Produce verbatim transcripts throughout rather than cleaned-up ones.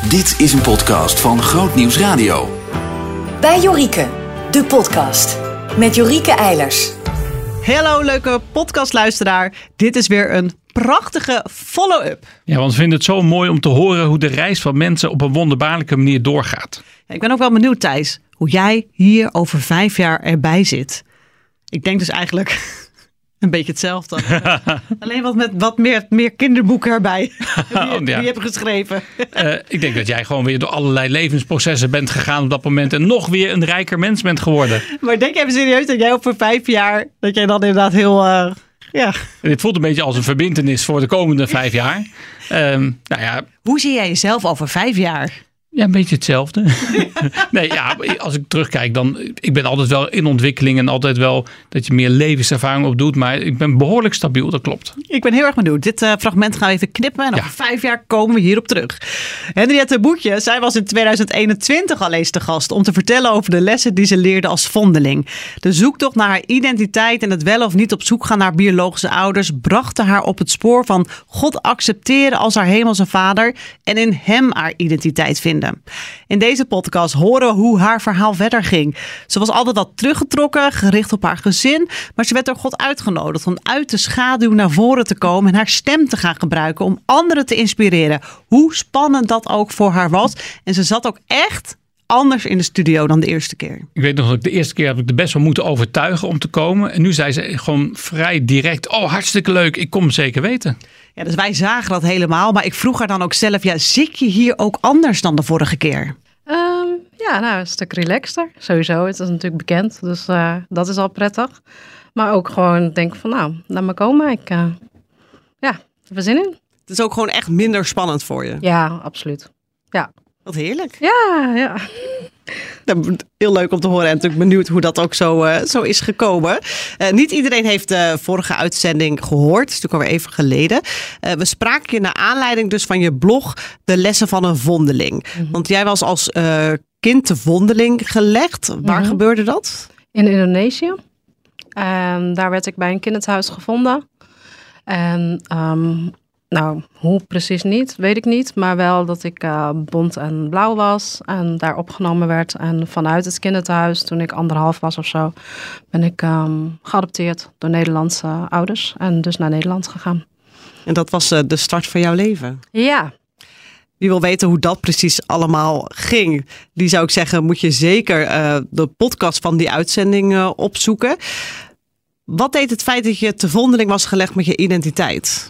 Dit is een podcast van Groot Nieuws Radio. Bij Jorike, de podcast. Met Jorike Eilers. Hallo leuke podcastluisteraar. Dit is weer een prachtige follow-up. Ja, want we vinden het zo mooi om te horen hoe de reis van mensen op een wonderbaarlijke manier doorgaat. Ja, ik ben ook wel benieuwd, Thijs, hoe jij hier over vijf jaar erbij zit. Ik denk dus eigenlijk een beetje hetzelfde. Alleen wat met wat meer, meer kinderboeken erbij. Die, Oh, ja. die heb geschreven. Uh, ik denk dat jij gewoon weer door allerlei levensprocessen bent gegaan op dat moment en nog weer een rijker mens bent geworden. Maar denk even serieus dat jij over vijf jaar, dat jij dan inderdaad heel... Uh, ja. En dit voelt een beetje als een verbintenis voor de komende vijf jaar. Um, nou ja, Hoe zie jij jezelf over vijf jaar? Ja, een beetje hetzelfde. Nee, ja, als ik terugkijk, dan ik ben altijd wel in ontwikkeling en altijd wel dat je meer levenservaring opdoet. Maar ik ben behoorlijk stabiel, dat klopt. Ik ben heel erg benieuwd. Dit uh, fragment gaan we even knippen en Ja. over vijf jaar komen we hierop terug. Henriette Boetje, zij was in tweeduizend eenentwintig al eens te gast om te vertellen over de lessen die ze leerde als vondeling. De zoektocht naar haar identiteit en het wel of niet op zoek gaan naar biologische ouders brachten haar op het spoor van God accepteren als haar hemelse vader en in hem haar identiteit vinden. In deze podcast horen we hoe haar verhaal verder ging. Ze was altijd wat teruggetrokken, gericht op haar gezin, maar ze werd door God uitgenodigd om uit de schaduw naar voren te komen en haar stem te gaan gebruiken om anderen te inspireren. Hoe spannend dat ook voor haar was. En ze zat ook echt anders in de studio dan de eerste keer. Ik weet nog dat ik de eerste keer heb ik er best wel moeten overtuigen om te komen. En nu zei ze gewoon vrij direct, oh hartstikke leuk, ik kom zeker weten. Ja, dus wij zagen dat helemaal, maar ik vroeg haar dan ook zelf, ja, zit je hier ook anders dan de vorige keer? Um, ja, nou, een stuk relaxter. Sowieso, het is natuurlijk bekend, dus uh, dat is al prettig. Maar ook gewoon denk van, nou, laat maar komen. Ik, uh, ja, heb er zin in. Het is ook gewoon echt minder spannend voor je. Ja, absoluut. Ja. Wat heerlijk. Ja, ja. Heel leuk om te horen en natuurlijk benieuwd hoe dat ook zo, uh, zo is gekomen. Uh, niet iedereen heeft de vorige uitzending gehoord. Het is natuurlijk alweer even geleden. Uh, we spraken je naar aanleiding dus van je blog De Lessen van een Vondeling. Mm-hmm. Want jij was als uh, kind te vondeling gelegd. Waar mm-hmm. gebeurde dat? In Indonesië. En daar werd ik bij een kinderthuis gevonden. En um, nou, hoe precies niet, weet ik niet. Maar wel dat ik uh, bont en blauw was en daar opgenomen werd. En vanuit het kinderthuis, toen ik anderhalf was of zo, ben ik um, geadopteerd door Nederlandse ouders. En dus naar Nederland gegaan. En dat was uh, de start van jouw leven? Ja. Wie wil weten hoe dat precies allemaal ging, die zou ik zeggen, moet je zeker uh, de podcast van die uitzending uh, opzoeken. Wat deed het feit dat je te vondeling was gelegd met je identiteit?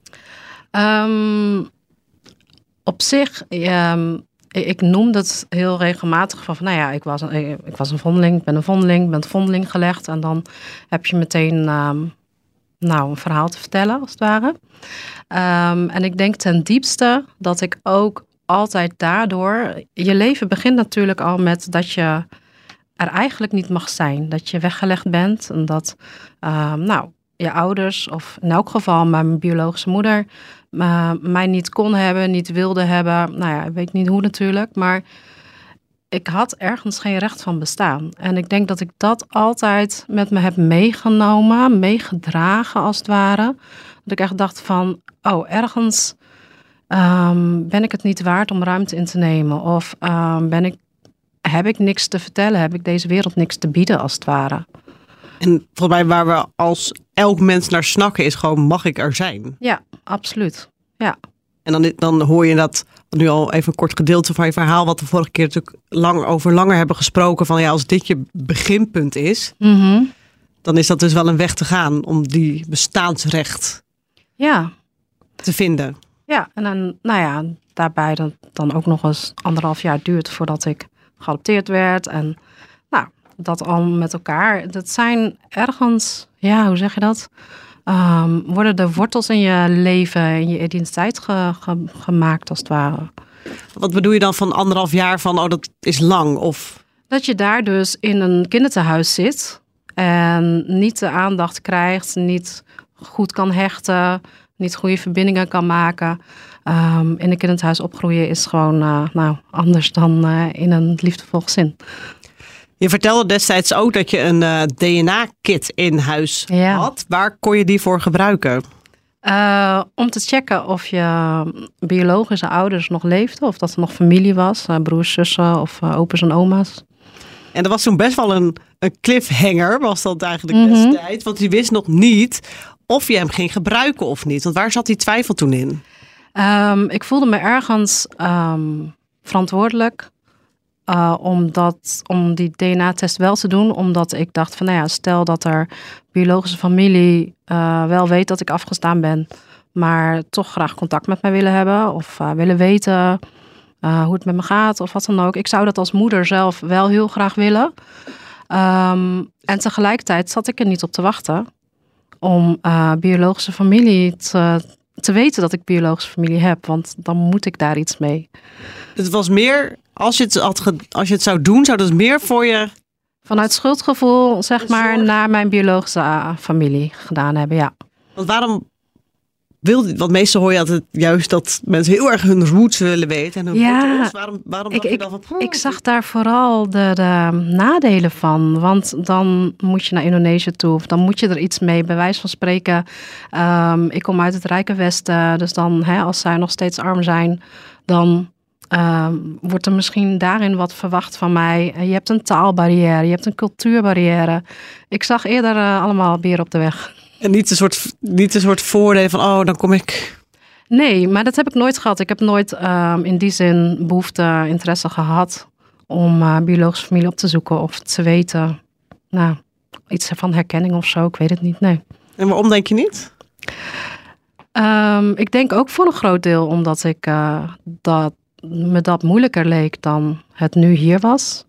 Um, op zich, um, ik, ik noem dat heel regelmatig van, van nou ja, ik was, een, ik was een vondeling, ik ben een vondeling, ik ben een vondeling gelegd. En dan heb je meteen um, nou, een verhaal te vertellen, als het ware. Um, en ik denk ten diepste dat ik ook altijd daardoor, je leven begint natuurlijk al met dat je er eigenlijk niet mag zijn. Dat je weggelegd bent en dat, um, nou, je ouders, of in elk geval mijn biologische moeder, uh, mij niet kon hebben, niet wilde hebben. Nou ja, ik weet niet hoe natuurlijk, maar ik had ergens geen recht van bestaan. En ik denk dat ik dat altijd met me heb meegenomen, meegedragen als het ware. Dat ik echt dacht van, oh, ergens um, ben ik het niet waard om ruimte in te nemen. Of um, ben ik, heb ik niks te vertellen, heb ik deze wereld niks te bieden als het ware. En volgens mij waar we als elk mens naar snakken is gewoon, mag ik er zijn? Ja, absoluut. Ja. En dan, dan hoor je dat, nu al even een kort gedeelte van je verhaal, wat we vorige keer natuurlijk lang over langer hebben gesproken, van ja, als dit je beginpunt is, Mm-hmm. dan is dat dus wel een weg te gaan om die bestaansrecht Ja. te vinden. Ja, en dan, nou ja, daarbij dat dan ook nog eens anderhalf jaar duurt voordat ik geadopteerd werd. En nou, dat al met elkaar. Dat zijn ergens, ja, hoe zeg je dat? Um, worden de wortels in je leven, in je identiteit ge, ge, gemaakt als het ware. Wat bedoel je dan van anderhalf jaar van, oh, dat is lang? Of dat je daar dus in een kinderthuis zit en niet de aandacht krijgt, niet goed kan hechten, niet goede verbindingen kan maken. Um, in een kinderthuis opgroeien is gewoon uh, nou, anders dan uh, in een liefdevol gezin. Je vertelde destijds ook dat je een uh, D N A-kit in huis Ja. had. Waar kon je die voor gebruiken? Uh, om te checken of je biologische ouders nog leefden. Of dat er nog familie was. Uh, broers, zussen of uh, opa's en oma's. En dat was toen best wel een, een cliffhanger. Was dat eigenlijk Mm-hmm. destijds. Want je wist nog niet of je hem ging gebruiken of niet. Want waar zat die twijfel toen in? Um, ik voelde me ergens um, verantwoordelijk. Uh, omdat, om die D N A-test wel te doen. Omdat ik dacht van, nou ja, stel dat er biologische familie uh, wel weet dat ik afgestaan ben. Maar toch graag contact met mij willen hebben. Of uh, willen weten uh, hoe het met me gaat. Of wat dan ook. Ik zou dat als moeder zelf wel heel graag willen. Um, en tegelijkertijd zat ik er niet op te wachten. Om uh, biologische familie te, te weten dat ik biologische familie heb. Want dan moet ik daar iets mee. Het was meer... Als je, het had ge, als je het zou doen, zou dat meer voor je... Vanuit schuldgevoel, zeg maar, zorg. naar mijn biologische uh, familie gedaan hebben, ja. Want waarom wilde... Want meestal hoor je altijd juist dat mensen heel erg hun roots willen weten. En hun Ja, wortels. Waarom, waarom Ik, dacht je ik, dan van... ik zag daar vooral de, de nadelen van. Want dan moet je naar Indonesië toe. Of dan moet je er iets mee. Bij wijze van spreken. Um, ik kom uit het Rijke Westen. Dus dan, hè, als zij nog steeds arm zijn, dan... Um, wordt er misschien daarin wat verwacht van mij. Je hebt een taalbarrière, je hebt een cultuurbarrière. Ik zag eerder uh, allemaal beren op de weg. En niet een soort, niet een soort voordeel van, oh, dan kom ik... Nee, maar dat heb ik nooit gehad. Ik heb nooit um, in die zin behoefte, interesse gehad om uh, biologische familie op te zoeken of te weten. Nou, iets van herkenning of zo, ik weet het niet, nee. En waarom denk je niet? Um, ik denk ook voor een groot deel omdat ik uh, dat me dat moeilijker leek dan het nu hier was.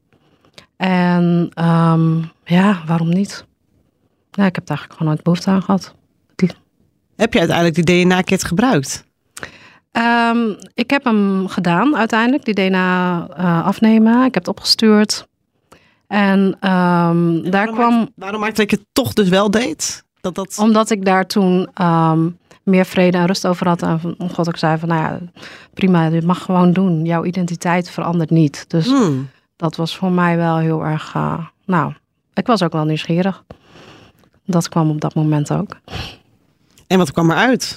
En um, ja, waarom niet? Ja, ik heb daar eigenlijk gewoon nooit behoefte aan gehad. Heb je uiteindelijk die D N A-kit gebruikt? Um, ik heb hem gedaan uiteindelijk, die D N A uh, afnemen. Ik heb het opgestuurd. En, um, en daar waarom kwam... Maakt, waarom maakte dat je het toch dus wel deed? Dat dat... Omdat ik daar toen... Um, meer vrede en rust over had. En God ook zei van, nou ja, prima, dit mag gewoon doen. Jouw identiteit verandert niet. Dus Hmm. dat was voor mij wel heel erg, uh, nou, ik was ook wel nieuwsgierig. Dat kwam op dat moment ook. En wat kwam eruit?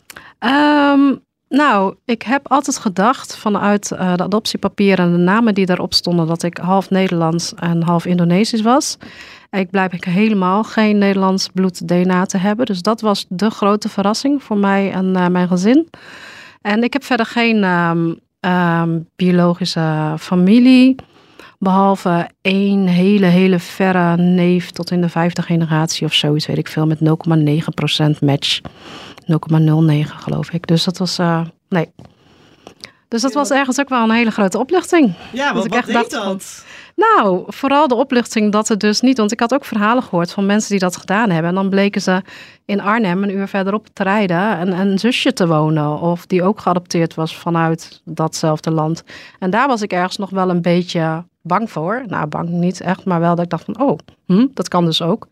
Um, nou, ik heb altijd gedacht vanuit uh, de adoptiepapieren en de namen die daarop stonden, dat ik half Nederlands en half Indonesisch was. Ik blijf helemaal geen Nederlands bloed D N A te hebben. Dus dat was de grote verrassing voor mij en uh, mijn gezin. En ik heb verder geen um, um, biologische familie. Behalve één hele, hele verre neef tot in de vijfde generatie of zoiets, weet ik veel, met nul komma negen procent match. nul komma nul negen geloof ik. Dus dat was, uh, nee. Dus dat was ergens ook wel een hele grote opluchting. Ja, wat, ik wat echt deed dacht dat? van, nou, vooral de opluchting dat het dus niet... Want ik had ook verhalen gehoord van mensen die dat gedaan hebben. En dan bleken ze in Arnhem een uur verderop te rijden en een zusje te wonen. Of die ook geadopteerd was vanuit datzelfde land. En daar was ik ergens nog wel een beetje bang voor. Nou, bang niet echt, maar wel dat ik dacht van... Oh, hm, dat kan dus ook.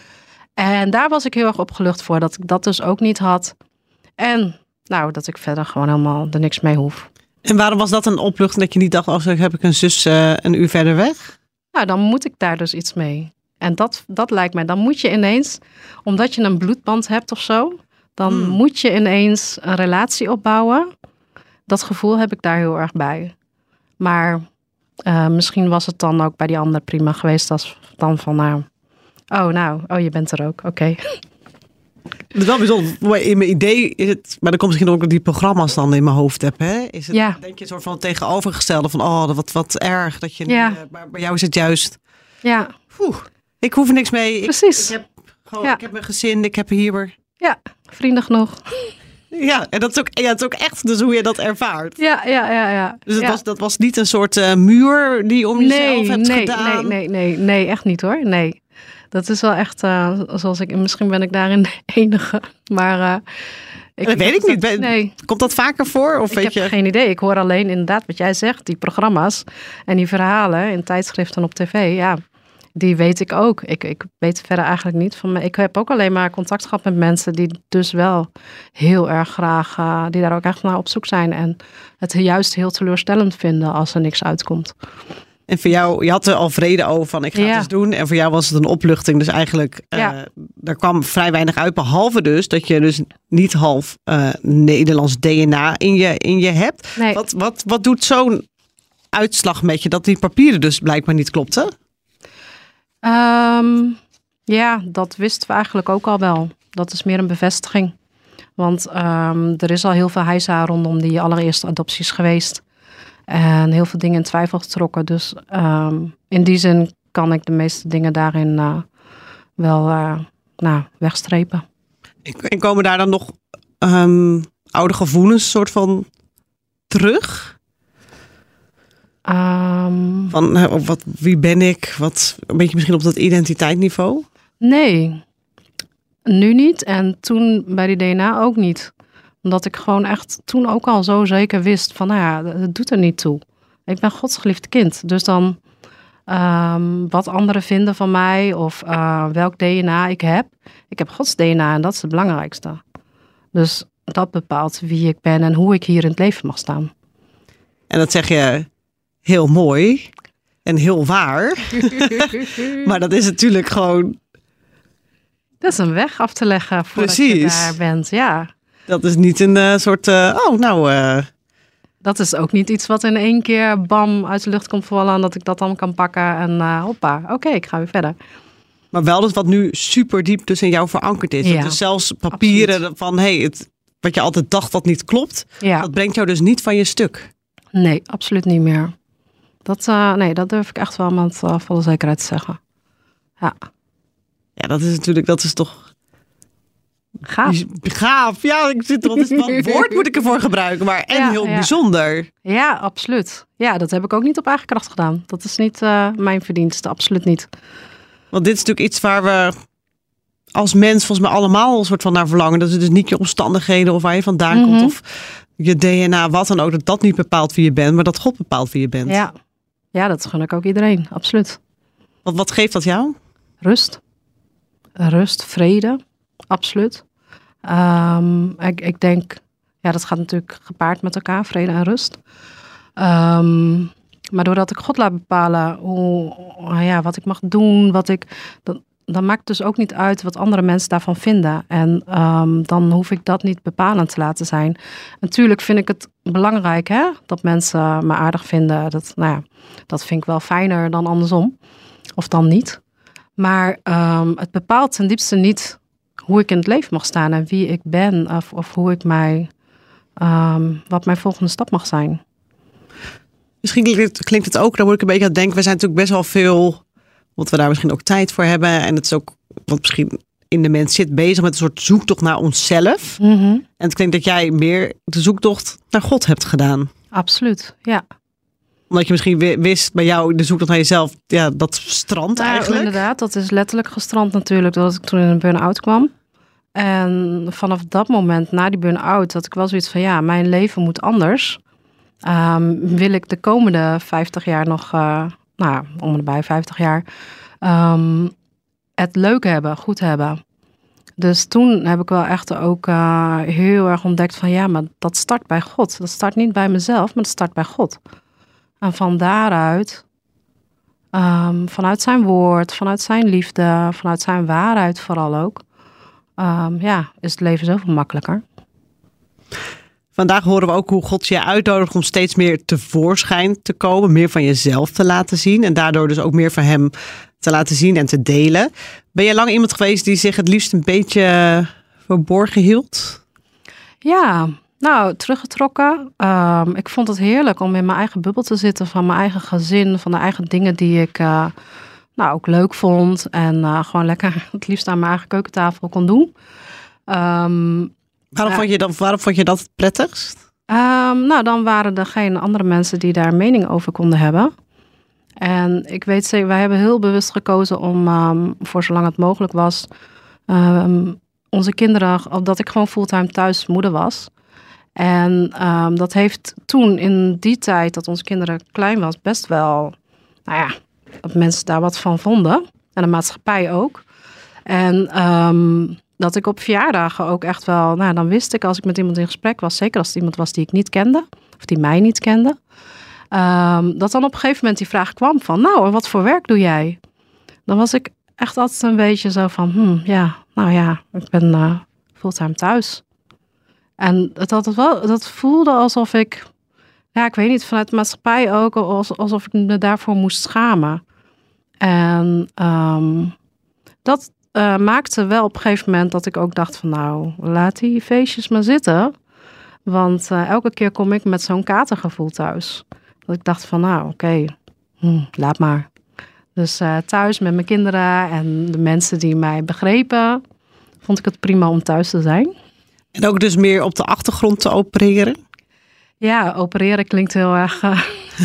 En daar was ik heel erg opgelucht voor. Dat ik dat dus ook niet had. En nou, dat ik verder gewoon helemaal er niks mee hoef. En waarom was dat een opluchting dat je niet dacht, oh, zo heb ik een zus uh, een uur verder weg? Nou, dan moet ik daar dus iets mee. En dat, dat lijkt mij, dan moet je ineens, omdat je een bloedband hebt of zo, dan hmm. moet je ineens een relatie opbouwen. Dat gevoel heb ik daar heel erg bij. Maar uh, misschien was het dan ook bij die ander prima geweest als dan van, nou, oh nou, oh je bent er ook, oké. Okay. Het is wel bijzonder. In mijn idee is het, maar dan komt misschien ook die programma's dan in mijn hoofd heb. Hè? Is het, ja. denk je, een soort van het tegenovergestelde van, oh, wat, wat erg. Dat je, ja. uh, maar bij jou is het juist, ja. Oeh, ik hoef er niks mee. Precies. Ik, ik, heb, gewoon, ja. ik heb mijn gezin, ik heb hier. Ja, vrienden genoeg. Ja, en dat is ook, ja, het is ook echt dus hoe je dat ervaart. Ja, ja, ja. ja. Dus dat, ja. was, dat was niet een soort uh, muur die om jezelf nee, hebt nee, gedaan? Nee, nee, nee, nee, echt niet hoor. Nee. Dat is wel echt, uh, zoals ik, misschien ben ik daarin de enige, maar... Uh, ik dat weet ik niet. Dat, nee. Komt dat vaker voor? Of ik weet heb je... geen idee. Ik hoor alleen inderdaad wat jij zegt, die programma's en die verhalen in tijdschriften op tv, ja, die weet ik ook. Ik, ik weet verder eigenlijk niet van me. Ik heb ook alleen maar contact gehad met mensen die dus wel heel erg graag, uh, die daar ook echt naar op zoek zijn en het juist heel teleurstellend vinden als er niks uitkomt. En voor jou, je had er al vrede over van ik ga Ja. het eens doen. En voor jou was het een opluchting. Dus eigenlijk, uh, Ja. er kwam vrij weinig uit. Behalve dus dat je dus niet half uh, Nederlands D N A in je, in je hebt. Nee. Wat, wat, wat doet zo'n uitslag met je? Dat die papieren dus blijkbaar niet klopten? Um, ja, dat wisten we eigenlijk ook al wel. Dat is meer een bevestiging. Want um, er is al heel veel heisa rondom die allereerste adopties geweest. En heel veel dingen in twijfel getrokken. Dus um, in die zin kan ik de meeste dingen daarin uh, wel uh, nou, wegstrepen. En komen daar dan nog um, oude gevoelens soort van terug? Um, Van uh, wat, wie ben ik? Wat, een beetje misschien op dat identiteitsniveau? Nee, nu niet. En toen bij die D N A ook niet. Omdat ik gewoon echt toen ook al zo zeker wist van, nou ja, het doet er niet toe. Ik ben Gods geliefd kind. Dus dan um, wat anderen vinden van mij of uh, welk D N A ik heb. Ik heb Gods D N A en dat is het belangrijkste. Dus dat bepaalt wie ik ben en hoe ik hier in het leven mag staan. En dat zeg je heel mooi en heel waar. Maar dat is natuurlijk gewoon... Dat is een weg af te leggen voordat Precies. je daar bent, ja. Dat is niet een uh, soort, uh, oh nou... Uh... Dat is ook niet iets wat in één keer bam uit de lucht komt vallen en dat ik dat dan kan pakken en uh, hoppa, oké, okay, ik ga weer verder. Maar wel dus wat nu super diep dus in jou verankerd is. Ja, dus zelfs papieren absoluut. van, hey, het, wat je altijd dacht dat niet klopt, Ja. dat brengt jou dus niet van je stuk. Nee, absoluut niet meer. Dat, uh, nee, dat durf ik echt wel met uh, volle zekerheid te zeggen. Ja. Ja, dat is natuurlijk, dat is toch... Gaaf. Gaaf, ja, ik zit, wat, is, wat woord moet ik ervoor gebruiken, maar en Ja, heel ja. bijzonder. Ja, absoluut. Ja, dat heb ik ook niet op eigen kracht gedaan. Dat is niet uh, mijn verdienste, absoluut niet. Want dit is natuurlijk iets waar we als mens volgens mij allemaal een soort van naar verlangen. Dat is dus niet je omstandigheden of waar je vandaan Mm-hmm. komt of je D N A, wat dan ook. Dat dat niet bepaalt wie je bent, maar dat God bepaalt wie je bent. Ja, ja dat gun ik ook iedereen, absoluut. Wat, wat geeft dat jou? Rust. Rust, vrede, absoluut. Um, ik, ik denk, ja, dat gaat natuurlijk gepaard met elkaar, vrede en rust. Um, maar doordat ik God laat bepalen hoe, ja, wat ik mag doen, wat ik, dan, dan maakt het dus ook niet uit wat andere mensen daarvan vinden. En um, dan hoef ik dat niet bepalend te laten zijn. Natuurlijk vind ik het belangrijk, hè, dat mensen me aardig vinden. Dat, nou ja, dat vind ik wel fijner dan andersom. Of dan niet. Maar um, het bepaalt ten diepste niet hoe ik in het leven mag staan en wie ik ben. Of, of hoe ik mij, um, wat mijn volgende stap mag zijn. Misschien klinkt, klinkt het ook, daar moet ik een beetje aan denken. We zijn natuurlijk best wel veel, wat we daar misschien ook tijd voor hebben. En het is ook wat misschien in de mens zit, bezig met een soort zoektocht naar onszelf. Mm-hmm. En het klinkt dat jij meer de zoektocht naar God hebt gedaan. Absoluut, ja. Omdat je misschien wist bij jou de zoektocht naar jezelf, ja, dat strand Nou, eigenlijk. inderdaad, dat is letterlijk gestrand natuurlijk, doordat ik toen in een burn-out kwam. En vanaf dat moment, na die burn-out, had ik wel zoiets van, ja, mijn leven moet anders. Um, wil ik de komende vijftig jaar nog, uh, nou ja, om en bij vijftig jaar, um, het leuk hebben, goed hebben. Dus toen heb ik wel echt ook uh, heel erg ontdekt van, ja, maar dat start bij God. Dat start niet bij mezelf, maar dat start bij God. En van daaruit, um, vanuit zijn woord, vanuit zijn liefde, vanuit zijn waarheid vooral ook, um, ja, is het leven zoveel makkelijker. Vandaag horen we ook hoe God je uitnodigt om steeds meer tevoorschijn te komen. Meer van jezelf te laten zien. En daardoor dus ook meer van hem te laten zien en te delen. Ben jij lang iemand geweest die zich het liefst een beetje verborgen hield? Ja, nou, teruggetrokken. Um, ik vond het heerlijk om in mijn eigen bubbel te zitten. Van mijn eigen gezin, van de eigen dingen die ik uh, nou, ook leuk vond. En uh, gewoon lekker het liefst aan mijn eigen keukentafel kon doen. Um, Waarom, Ja. vond je dat, waarom vond je dat het prettigst? Um, nou, dan waren er geen andere mensen die daar mening over konden hebben. En ik weet zeker, wij hebben heel bewust gekozen om, um, voor zolang het mogelijk was, um, onze kinderen, dat ik gewoon fulltime thuis moeder was. En um, dat heeft toen, in die tijd dat onze kinderen klein was, best wel, nou ja, dat mensen daar wat van vonden. En de maatschappij ook. En um, dat ik op verjaardagen ook echt wel, nou dan wist ik als ik met iemand in gesprek was, zeker als het iemand was die ik niet kende, of die mij niet kende, Um, dat dan op een gegeven moment die vraag kwam van, nou, en wat voor werk doe jij? Dan was ik echt altijd een beetje zo van, hm, ja, nou ja, ik ben uh, fulltime thuis. En het had het wel, dat voelde alsof ik, ja, ik weet niet, vanuit de maatschappij ook, alsof ik me daarvoor moest schamen. En um, dat uh, maakte wel op een gegeven moment dat ik ook dacht van, nou, laat die feestjes maar zitten. Want uh, elke keer kom ik met zo'n katergevoel thuis. Dat ik dacht van, nou, oké, okay, hm, laat maar. Dus uh, thuis met mijn kinderen en de mensen die mij begrepen, vond ik het prima om thuis te zijn. En ook dus meer op de achtergrond te opereren? Ja, opereren klinkt heel erg... Uh,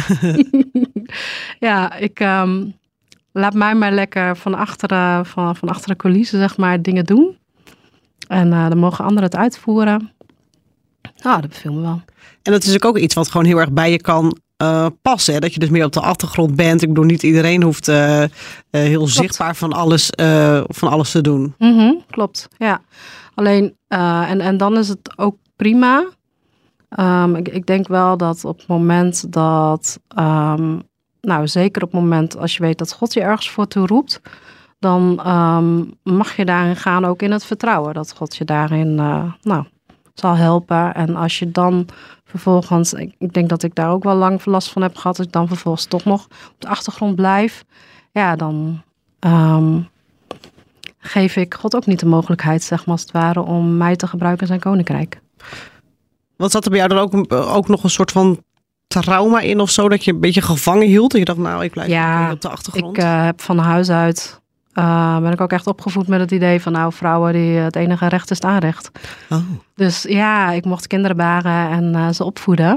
ja, ik um, laat mij maar lekker van achteren, van, van achter de coulissen, zeg maar, dingen doen. En uh, dan mogen anderen het uitvoeren. Nou, oh, dat beviel me wel. En dat is ook iets wat gewoon heel erg bij je kan uh, passen. Hè? Dat je dus meer op de achtergrond bent. Ik bedoel, niet iedereen hoeft uh, uh, heel klopt. zichtbaar van alles, uh, van alles te doen. Mm-hmm, klopt, ja. Alleen, uh, en, en dan is het ook prima. Um, ik, ik denk wel dat op het moment dat, um, nou zeker op het moment als je weet dat God je ergens voor toe roept, dan um, mag je daarin gaan, ook in het vertrouwen dat God je daarin, uh, nou, zal helpen. En als je dan vervolgens, ik, ik denk dat ik daar ook wel lang last van heb gehad, als ik dan vervolgens toch nog op de achtergrond blijf, ja, dan um, geef ik God ook niet de mogelijkheid, zeg maar als het ware, om mij te gebruiken in zijn koninkrijk. Wat zat er bij jou dan ook, ook nog een soort van trauma in of zo, dat je een beetje gevangen hield? En je dacht, nou, ik blijf ja, op de achtergrond. Ik uh, heb van huis uit, uh, ben ik ook echt opgevoed met het idee van, nou, vrouwen, die het enige recht is het aanrecht. Oh. Dus ja, ik mocht kinderen baren en uh, ze opvoeden.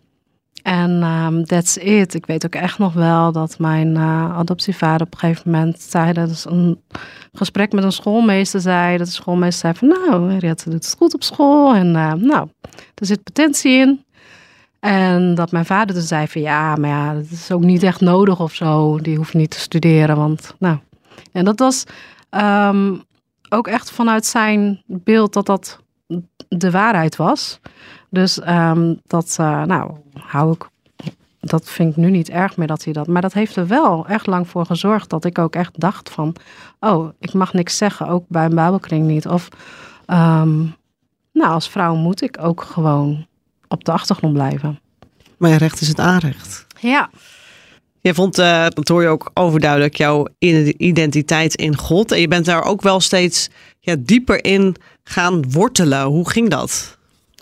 En um, that's it. Ik weet ook echt nog wel dat mijn uh, adoptievader op een gegeven moment tijdens een gesprek met een schoolmeester zei, dat de schoolmeester zei van, nou, Henriette doet het goed op school en uh, nou, er zit potentie in. En dat mijn vader dus zei van, ja, maar ja, dat is ook niet echt nodig of zo. Die hoeft niet te studeren, want nou. En dat was um, ook echt vanuit zijn beeld dat dat de waarheid was. Dus um, dat, uh, nou, hou ik, dat vind ik nu niet erg meer dat hij dat. Maar dat heeft er wel echt lang voor gezorgd dat ik ook echt dacht van, oh, ik mag niks zeggen, ook bij een Bijbelkring niet. Of, um, nou, als vrouw moet ik ook gewoon op de achtergrond blijven. Mijn recht is het aanrecht. Ja. Jij vond, uh, dat hoor je ook overduidelijk, jouw identiteit in God. En je bent daar ook wel steeds ja, dieper in gaan wortelen. Hoe ging dat?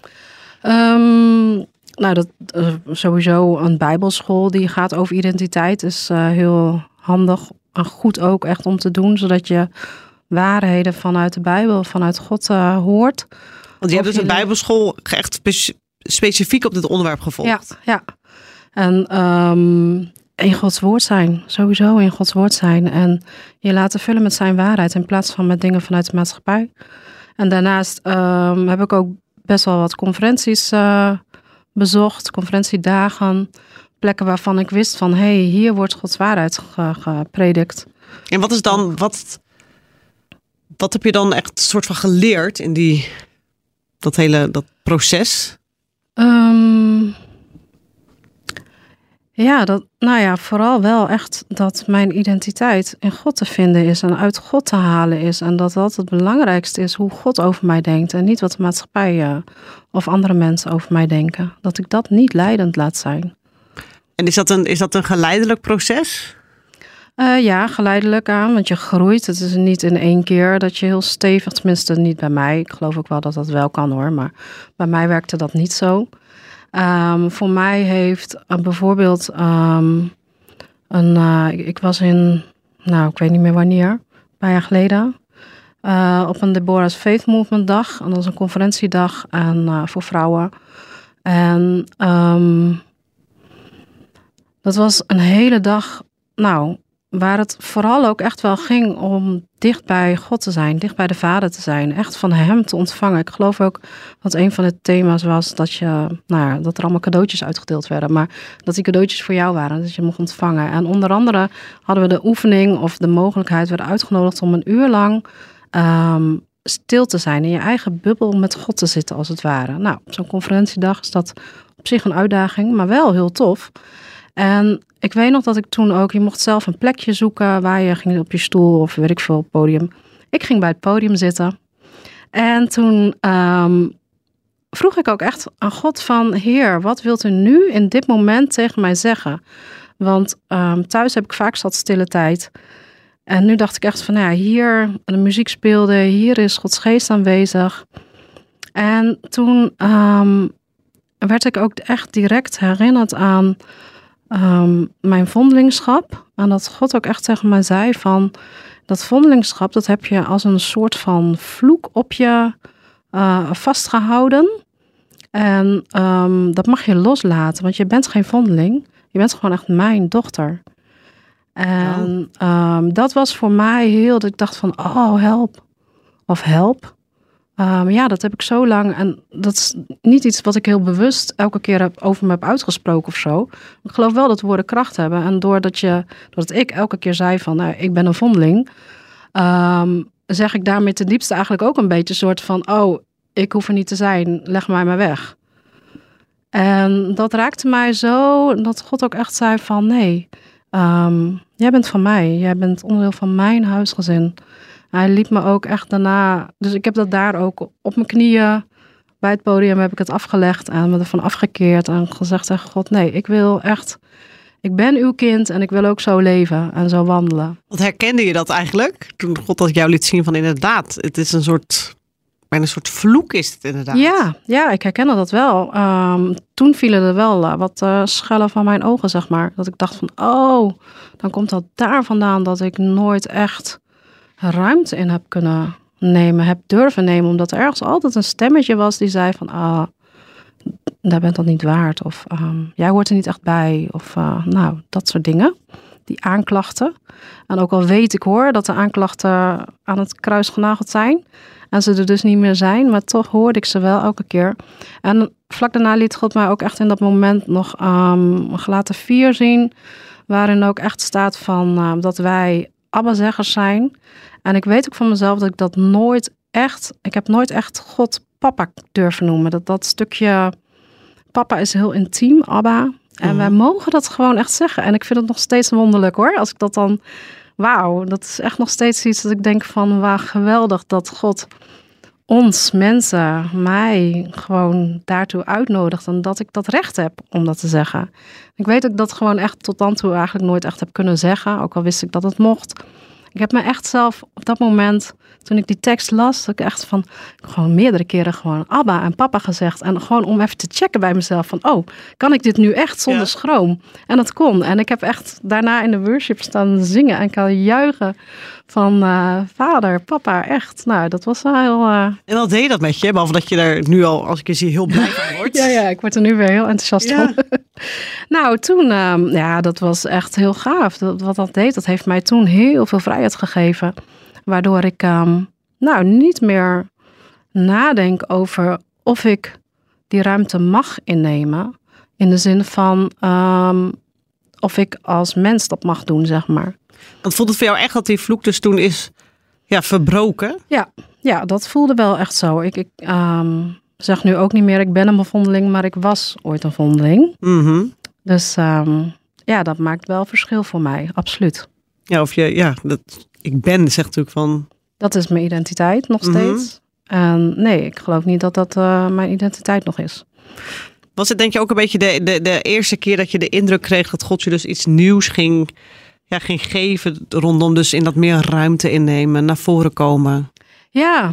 Um, nou, dat uh, sowieso een bijbelschool die gaat over identiteit is uh, heel handig en goed ook echt om te doen, zodat je waarheden vanuit de Bijbel, vanuit God uh, hoort. Want je hebt dus een bijbelschool echt spe- specifiek op dit onderwerp gevolgd. Ja, ja. En um, in Gods woord zijn, sowieso in Gods woord zijn en je laten vullen met zijn waarheid in plaats van met dingen vanuit de maatschappij. En daarnaast um, heb ik ook best wel wat conferenties uh, bezocht, conferentiedagen, plekken waarvan ik wist van, hé, hey, hier wordt Gods waarheid gepredikt. En wat is dan, wat, wat heb je dan echt een soort van geleerd in die, dat hele, dat proces? Um, ja, dat, nou ja, vooral wel echt dat mijn identiteit in God te vinden is en uit God te halen is. En dat dat het belangrijkste is hoe God over mij denkt en niet wat de maatschappij uh, of andere mensen over mij denken. Dat ik dat niet leidend laat zijn. En is dat een, is dat een geleidelijk proces? Uh, ja, geleidelijk aan, want je groeit. Het is niet in één keer dat je heel stevig, tenminste niet bij mij. Ik geloof ook wel dat dat wel kan hoor, maar bij mij werkte dat niet zo. Um, voor mij heeft uh, bijvoorbeeld um, een, uh, ik, ik was in, nou ik weet niet meer wanneer, een paar jaar geleden, uh, op een Deborah's Faith Movement dag. En dat was een conferentiedag en, uh, voor vrouwen. En um, dat was een hele dag, nou, waar het vooral ook echt wel ging om dicht bij God te zijn, dicht bij de Vader te zijn, echt van hem te ontvangen. Ik geloof ook dat een van de thema's was dat je, nou ja, dat er allemaal cadeautjes uitgedeeld werden, maar dat die cadeautjes voor jou waren, dat je mocht ontvangen. En onder andere hadden we de oefening of de mogelijkheid, werden uitgenodigd om een uur lang um, stil te zijn, in je eigen bubbel met God te zitten als het ware. Nou, op zo'n conferentiedag is dat op zich een uitdaging, maar wel heel tof. En ik weet nog dat ik toen ook, je mocht zelf een plekje zoeken waar je ging op je stoel of weet ik veel, op het podium. Ik ging bij het podium zitten. En toen um, vroeg ik ook echt aan God van, Heer, wat wilt u nu in dit moment tegen mij zeggen? Want um, thuis heb ik vaak zat stille tijd. En nu dacht ik echt van, nou ja, hier de muziek speelde, hier is Gods geest aanwezig. En toen um, werd ik ook echt direct herinnerd aan um, mijn vondelingschap. En dat God ook echt tegen mij zei van, dat vondelingschap, dat heb je als een soort van vloek op je uh, vastgehouden. En um, dat mag je loslaten, want je bent geen vondeling. Je bent gewoon echt mijn dochter. En oh. um, dat was voor mij heel, dat ik dacht van, oh, help. Of help. Um, ja, dat heb ik zo lang. En dat is niet iets wat ik heel bewust elke keer heb, over me heb uitgesproken of zo. Ik geloof wel dat woorden kracht hebben. En doordat, je, doordat ik elke keer zei van, nou, ik ben een vondeling. Um, zeg ik daarmee ten diepste eigenlijk ook een beetje een soort van, oh, ik hoef er niet te zijn, leg mij maar weg. En dat raakte mij zo, dat God ook echt zei van, nee, um, jij bent van mij. Jij bent onderdeel van mijn huisgezin. Hij liet me ook echt daarna, dus ik heb dat daar ook op mijn knieën, bij het podium heb ik het afgelegd en me ervan afgekeerd en gezegd tegen God, nee, ik wil echt, ik ben uw kind en ik wil ook zo leven en zo wandelen. Wat herkende je dat eigenlijk? Toen God dat jou liet zien van inderdaad, het is een soort, bijna een soort vloek is het inderdaad. Ja, ja, ik herkende dat wel. Um, toen vielen er wel uh, wat uh, schellen van mijn ogen, zeg maar. Dat ik dacht van, oh, dan komt dat daar vandaan dat ik nooit echt ruimte in heb kunnen nemen, heb durven nemen. Omdat er ergens altijd een stemmetje was die zei van, ah, daar bent dat niet waard. Of um, jij hoort er niet echt bij. Of uh, nou, dat soort dingen. Die aanklachten. En ook al weet ik hoor dat de aanklachten aan het kruis genageld zijn. En ze er dus niet meer zijn. Maar toch hoorde ik ze wel elke keer. En vlak daarna liet God mij ook echt in dat moment nog um, Galaten vier zien. Waarin ook echt staat van uh, dat wij Abba-zeggers zijn. En ik weet ook van mezelf dat ik dat nooit echt... Ik heb nooit echt God papa durven noemen. Dat, dat stukje papa is heel intiem, Abba. En mm. wij mogen dat gewoon echt zeggen. En ik vind het nog steeds wonderlijk hoor. Als ik dat dan... Wauw, dat is echt nog steeds iets dat ik denk van... Wauw, geweldig dat God ons, mensen, mij gewoon daartoe uitnodigt. En dat ik dat recht heb om dat te zeggen. Ik weet dat ik dat gewoon echt tot dan toe eigenlijk nooit echt heb kunnen zeggen. Ook al wist ik dat het mocht. Ik heb me echt zelf op dat moment, toen ik die tekst las, dat ik echt van, gewoon meerdere keren gewoon Abba en papa gezegd. En gewoon om even te checken bij mezelf van, oh, kan ik dit nu echt zonder ja. schroom? En dat kon. En ik heb echt daarna in de worship staan zingen en kan juichen van uh, vader, papa, echt. Nou, dat was wel heel... Uh... En wat deed je dat met je? Behalve dat je daar nu al, als ik je zie, heel blij van wordt. ja, ja, ik word er nu weer heel enthousiast ja. van. Nou, toen, um, ja, dat was echt heel gaaf. Dat, wat dat deed, dat heeft mij toen heel veel vrijheid gegeven. Waardoor ik, um, nou, niet meer nadenk over of ik die ruimte mag innemen. In de zin van, um, of ik als mens dat mag doen, zeg maar. Want voelt het voor jou echt dat die vloek dus toen is ja, verbroken? Ja, ja, dat voelde wel echt zo. Ik, ik um, zeg nu ook niet meer, ik ben een vondeling, maar ik was ooit een vondeling. Mm-hmm. Dus um, ja, dat maakt wel verschil voor mij, absoluut. Ja, of je, ja, dat, ik ben, zegt natuurlijk van... Dat is mijn identiteit nog steeds. Mm-hmm. En nee, ik geloof niet dat dat uh, mijn identiteit nog is. Was het denk je ook een beetje de, de, de eerste keer dat je de indruk kreeg dat God je dus iets nieuws ging... Ja, ging geven rondom dus in dat meer ruimte innemen, naar voren komen. Ja,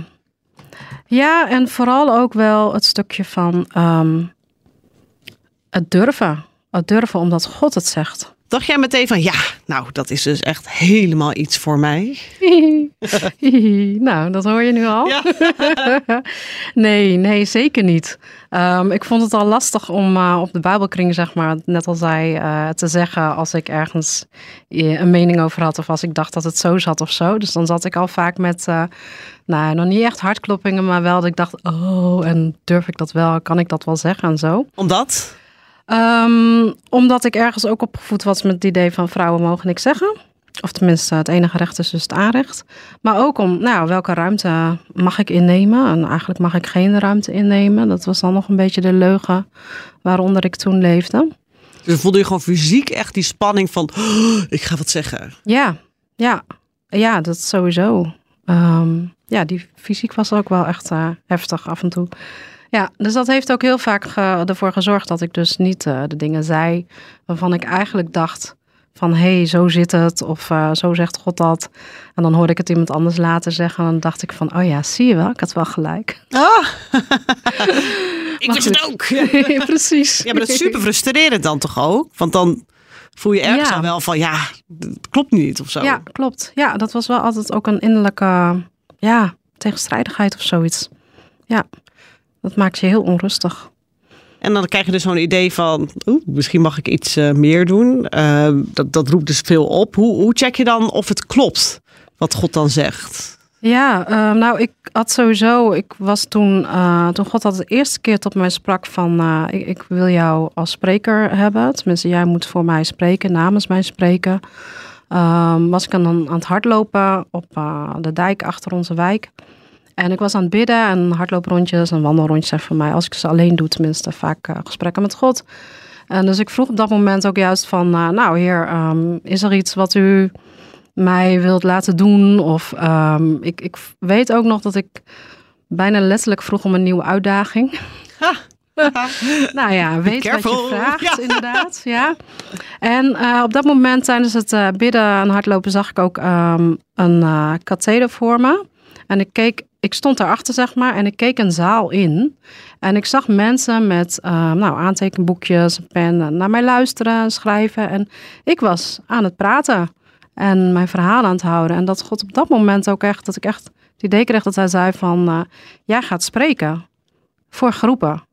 ja en vooral ook wel het stukje van um, het durven. Het durven omdat God het zegt. Dacht jij meteen van ja, nou dat is dus echt helemaal iets voor mij? Nou, dat hoor je nu al. Ja. nee, nee, zeker niet. Um, ik vond het al lastig om uh, op de Bijbelkring, zeg maar, net al zei, uh, te zeggen als ik ergens een mening over had of als ik dacht dat het zo zat of zo. Dus dan zat ik al vaak met, uh, nou, nog niet echt hartkloppingen, maar wel dat ik dacht, oh, en durf ik dat wel? Kan ik dat wel zeggen en zo? Omdat? Um, omdat ik ergens ook opgevoed was met het idee van vrouwen mogen niks zeggen. Of tenminste, het enige recht is dus het aanrecht. Maar ook om, nou, welke ruimte mag ik innemen? En eigenlijk mag ik geen ruimte innemen. Dat was dan nog een beetje de leugen waaronder ik toen leefde. Dus voelde je gewoon fysiek echt die spanning van, oh, ik ga wat zeggen. Ja, ja, ja, dat sowieso. Um, ja, die fysiek was ook wel echt uh, heftig af en toe. Ja, dus dat heeft ook heel vaak ge- ervoor gezorgd dat ik dus niet uh, de dingen zei waarvan ik eigenlijk dacht van, hé, hey, zo zit het. Of uh, zo zegt God dat. En dan hoorde ik het iemand anders later zeggen. En dan dacht ik van, oh ja, zie je wel, ik had wel gelijk. Ah. Ik wist het ook. Ja, precies. Ja, maar dat is super frustrerend dan toch ook? Want dan voel je ergens Ja. al wel van, ja, dat klopt niet of zo. Ja, klopt. Ja, dat was wel altijd ook een innerlijke ja, tegenstrijdigheid of zoiets. Ja, dat maakt je heel onrustig. En dan krijg je dus zo'n idee van, oeh, misschien mag ik iets uh, meer doen. Uh, dat, dat roept dus veel op. Hoe, hoe check je dan of het klopt wat God dan zegt? Ja, uh, nou, ik had sowieso, ik was toen, uh, toen God dat de eerste keer tot mij sprak van, uh, ik, ik wil jou als spreker hebben. Tenminste, jij moet voor mij spreken, namens mij spreken. Uh, was ik dan aan het hardlopen op uh, de dijk achter onze wijk. En ik was aan het bidden en hardlooprondjes en wandelrondjes zijn voor mij, als ik ze alleen doe, tenminste vaak uh, gesprekken met God. En dus ik vroeg op dat moment ook juist van, uh, nou heer, um, is er iets wat u mij wilt laten doen? Of um, ik, ik weet ook nog dat ik bijna letterlijk vroeg om een nieuwe uitdaging. Nou ja, weet wat je vraagt, ja. Inderdaad. Ja. En uh, op dat moment tijdens het uh, bidden en hardlopen zag ik ook um, een uh, katheder voor me. En ik keek, ik stond daarachter, zeg maar, en ik keek een zaal in. En ik zag mensen met uh, nou, aantekenboekjes, een pen, naar mij luisteren, schrijven. En ik was aan het praten en mijn verhaal aan het houden. En dat God op dat moment ook echt, dat ik echt het idee kreeg dat hij zei van, uh, jij gaat spreken voor groepen.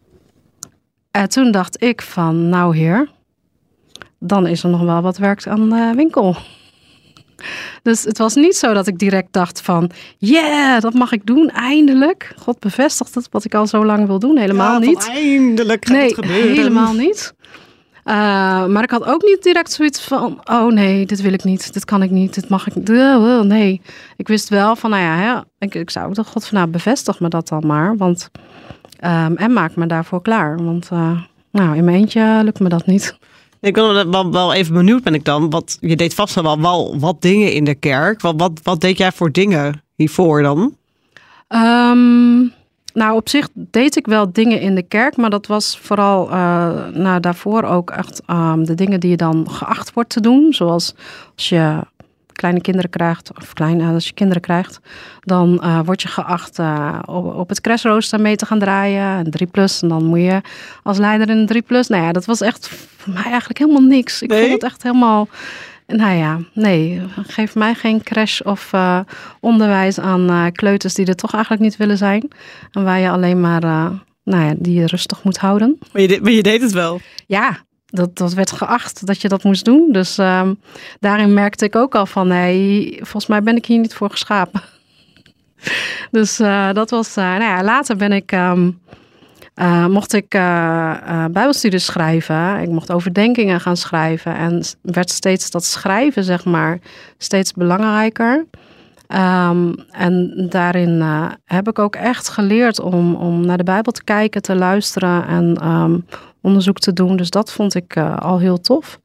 En toen dacht ik van, nou heer, dan is er nog wel wat werk aan de winkel. Dus het was niet zo dat ik direct dacht van, yeah, dat mag ik doen, eindelijk. God bevestigt het, wat ik al zo lang wil doen, helemaal ja, niet. Eindelijk gaat nee, het gebeuren. Helemaal niet. Uh, maar ik had ook niet direct zoiets van, oh nee, dit wil ik niet, dit kan ik niet, dit mag ik niet. Nee, ik wist wel van, nou ja, hè, ik, ik zou ook dat God van, nou, bevestig me dat dan maar, want um, en maak me daarvoor klaar, want uh, nou, in mijn eentje lukt me dat niet. Ik ben wel, wel even benieuwd ben ik dan. Wat, je deed vast wel, wel wat dingen in de kerk. Wat, wat, wat deed jij voor dingen hiervoor dan? Um, nou, op zich deed ik wel dingen in de kerk. Maar dat was vooral uh, nou, daarvoor ook echt um, de dingen die je dan geacht wordt te doen. Zoals als je kleine kinderen krijgt, of klein, als je kinderen krijgt, dan uh, word je geacht uh, op, op het crashrooster mee te gaan draaien. Een drie plus. En dan moet je als leider in een drie plus. Nou ja, dat was echt voor mij eigenlijk helemaal niks. Ik nee? vond het echt helemaal, nou ja, nee. Geef mij geen crash of uh, onderwijs aan uh, kleuters die er toch eigenlijk niet willen zijn. En waar je alleen maar, uh, nou ja, die je rustig moet houden. Maar je, de, maar je deed het wel? Ja. Dat, dat werd geacht dat je dat moest doen. Dus um, daarin merkte ik ook al van, nee, volgens mij ben ik hier niet voor geschapen. Dus uh, dat was, uh, nou ja, later ben ik, um, uh, mocht ik uh, uh, bijbelstudies schrijven. Ik mocht overdenkingen gaan schrijven. En werd steeds dat schrijven, zeg maar, steeds belangrijker. Um, en daarin uh, heb ik ook echt geleerd om, om naar de Bijbel te kijken, te luisteren en um, onderzoek te doen. Dus dat vond ik uh, al heel tof.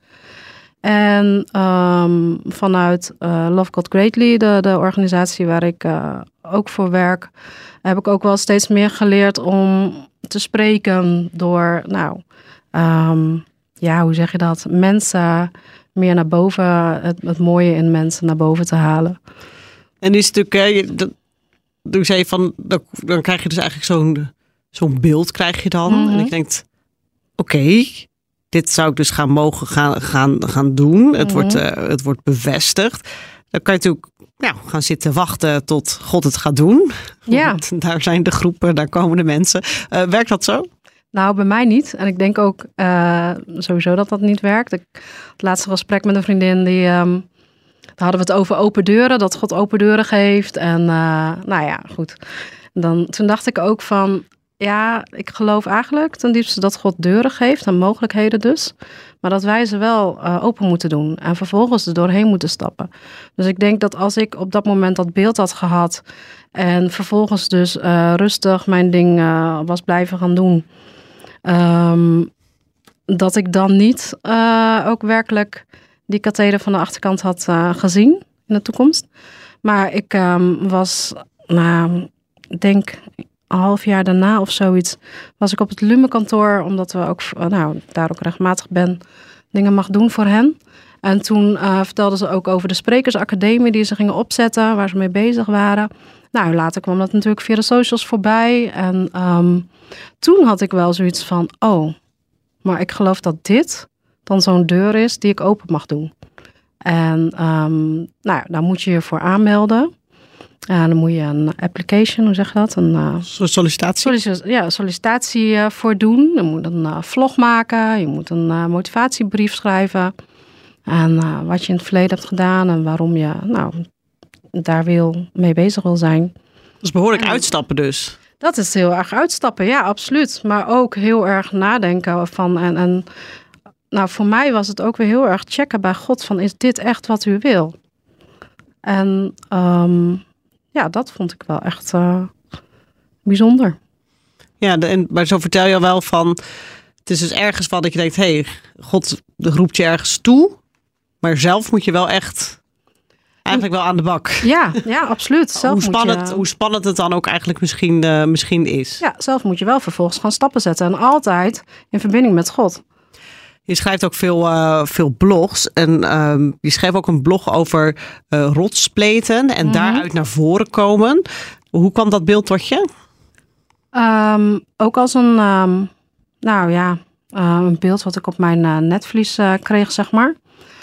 En um, vanuit uh, Love God Greatly, de, de organisatie waar ik uh, ook voor werk, heb ik ook wel steeds meer geleerd om te spreken door, nou, um, ja, hoe zeg je dat? Mensen meer naar boven, het, het mooie in mensen naar boven te halen. En die stuk, hè, dat, toen zei je van, dan, dan krijg je dus eigenlijk zo'n, zo'n beeld krijg je dan. Mm-hmm. En ik denk, oké, okay, dit zou ik dus gaan mogen gaan, gaan, gaan doen. Mm-hmm. Het, wordt, uh, het wordt bevestigd. Dan kan je natuurlijk nou, gaan zitten wachten tot God het gaat doen. Ja. Want daar zijn de groepen, daar komen de mensen. Uh, werkt dat zo? Nou, bij mij niet. En ik denk ook uh, sowieso dat dat niet werkt. Ik, het laatste gesprek met een vriendin die... Um, Daar hadden we het over open deuren, dat God open deuren geeft. En uh, nou ja, goed. Dan, toen dacht ik ook van, Ja, ik geloof eigenlijk ten diepste dat God deuren geeft en mogelijkheden dus. Maar dat wij ze wel uh, open moeten doen en vervolgens er doorheen moeten stappen. Dus ik denk dat als ik op dat moment dat beeld had gehad en vervolgens dus uh, rustig mijn ding uh, was blijven gaan doen, um, dat ik dan niet uh, ook werkelijk die katheder van de achterkant had uh, gezien in de toekomst. Maar ik um, was, nou, ik denk een half jaar daarna of zoiets, was ik op het Lumenkantoor, omdat we ook, nou, daar ook regelmatig ben, dingen mag doen voor hen. En toen uh, vertelden ze ook over de sprekersacademie die ze gingen opzetten, waar ze mee bezig waren. Nou, later kwam dat natuurlijk via de socials voorbij. En um, toen had ik wel zoiets van, oh, maar ik geloof dat dit dan zo'n deur is die ik open mag doen. En um, nou, daar moet je je voor aanmelden. En dan moet je een application, hoe zeg je dat? Een uh, sollicitatie? Sollicitatie, ja, sollicitatie uh, voor doen. Je moet een uh, vlog maken. Je moet een uh, motivatiebrief schrijven. En uh, wat je in het verleden hebt gedaan en waarom je nou, daar wil, mee bezig wil zijn. Dat is behoorlijk en, uitstappen dus. Dat is heel erg uitstappen, ja, absoluut. Maar ook heel erg nadenken van... En, en, nou, voor mij was het ook weer heel erg checken bij God van, is dit echt wat u wil? En um, ja, dat vond ik wel echt uh, bijzonder. Ja, de, en, maar zo vertel je wel van, het is dus ergens van dat je denkt, hé, hey, God roept je ergens toe, maar zelf moet je wel echt eigenlijk wel aan de bak. Ja, ja, absoluut. Zelf hoe, spannend, moet je, hoe spannend het dan ook eigenlijk misschien, uh, misschien is. Ja, zelf moet je wel vervolgens gaan stappen zetten en altijd in verbinding met God. Je schrijft ook veel, uh, veel blogs. En um, je schreef ook een blog over uh, rotspleten. En mm-hmm. daaruit naar voren komen. Hoe kwam dat beeld tot je? Um, ook als een, um, nou ja, uh, een beeld wat ik op mijn uh, netvlies uh, kreeg, zeg maar.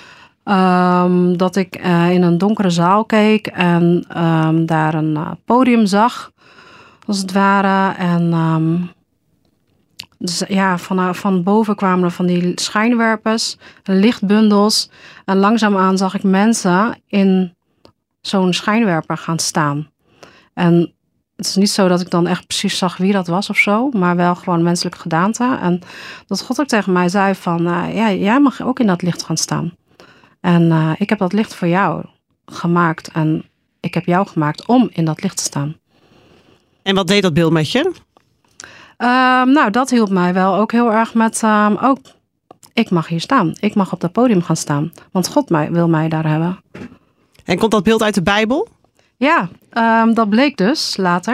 Um, dat ik uh, in een donkere zaal keek en um, daar een uh, podium zag, als het ware. En... Um, Dus ja, van, van boven kwamen er van die schijnwerpers, lichtbundels. En langzaamaan zag ik mensen in zo'n schijnwerper gaan staan. En het is niet zo dat ik dan echt precies zag wie dat was of zo. Maar wel gewoon menselijke gedaante. En dat God ook tegen mij zei van, uh, ja, jij mag ook in dat licht gaan staan. En uh, ik heb dat licht voor jou gemaakt. En ik heb jou gemaakt om in dat licht te staan. En wat deed dat beeld met je? Um, nou, dat hielp mij wel ook heel erg met, um, ook, ik mag hier staan. Ik mag op dat podium gaan staan. Want God mij, wil mij daar hebben. En komt dat beeld uit de Bijbel? Ja, um, dat bleek dus later.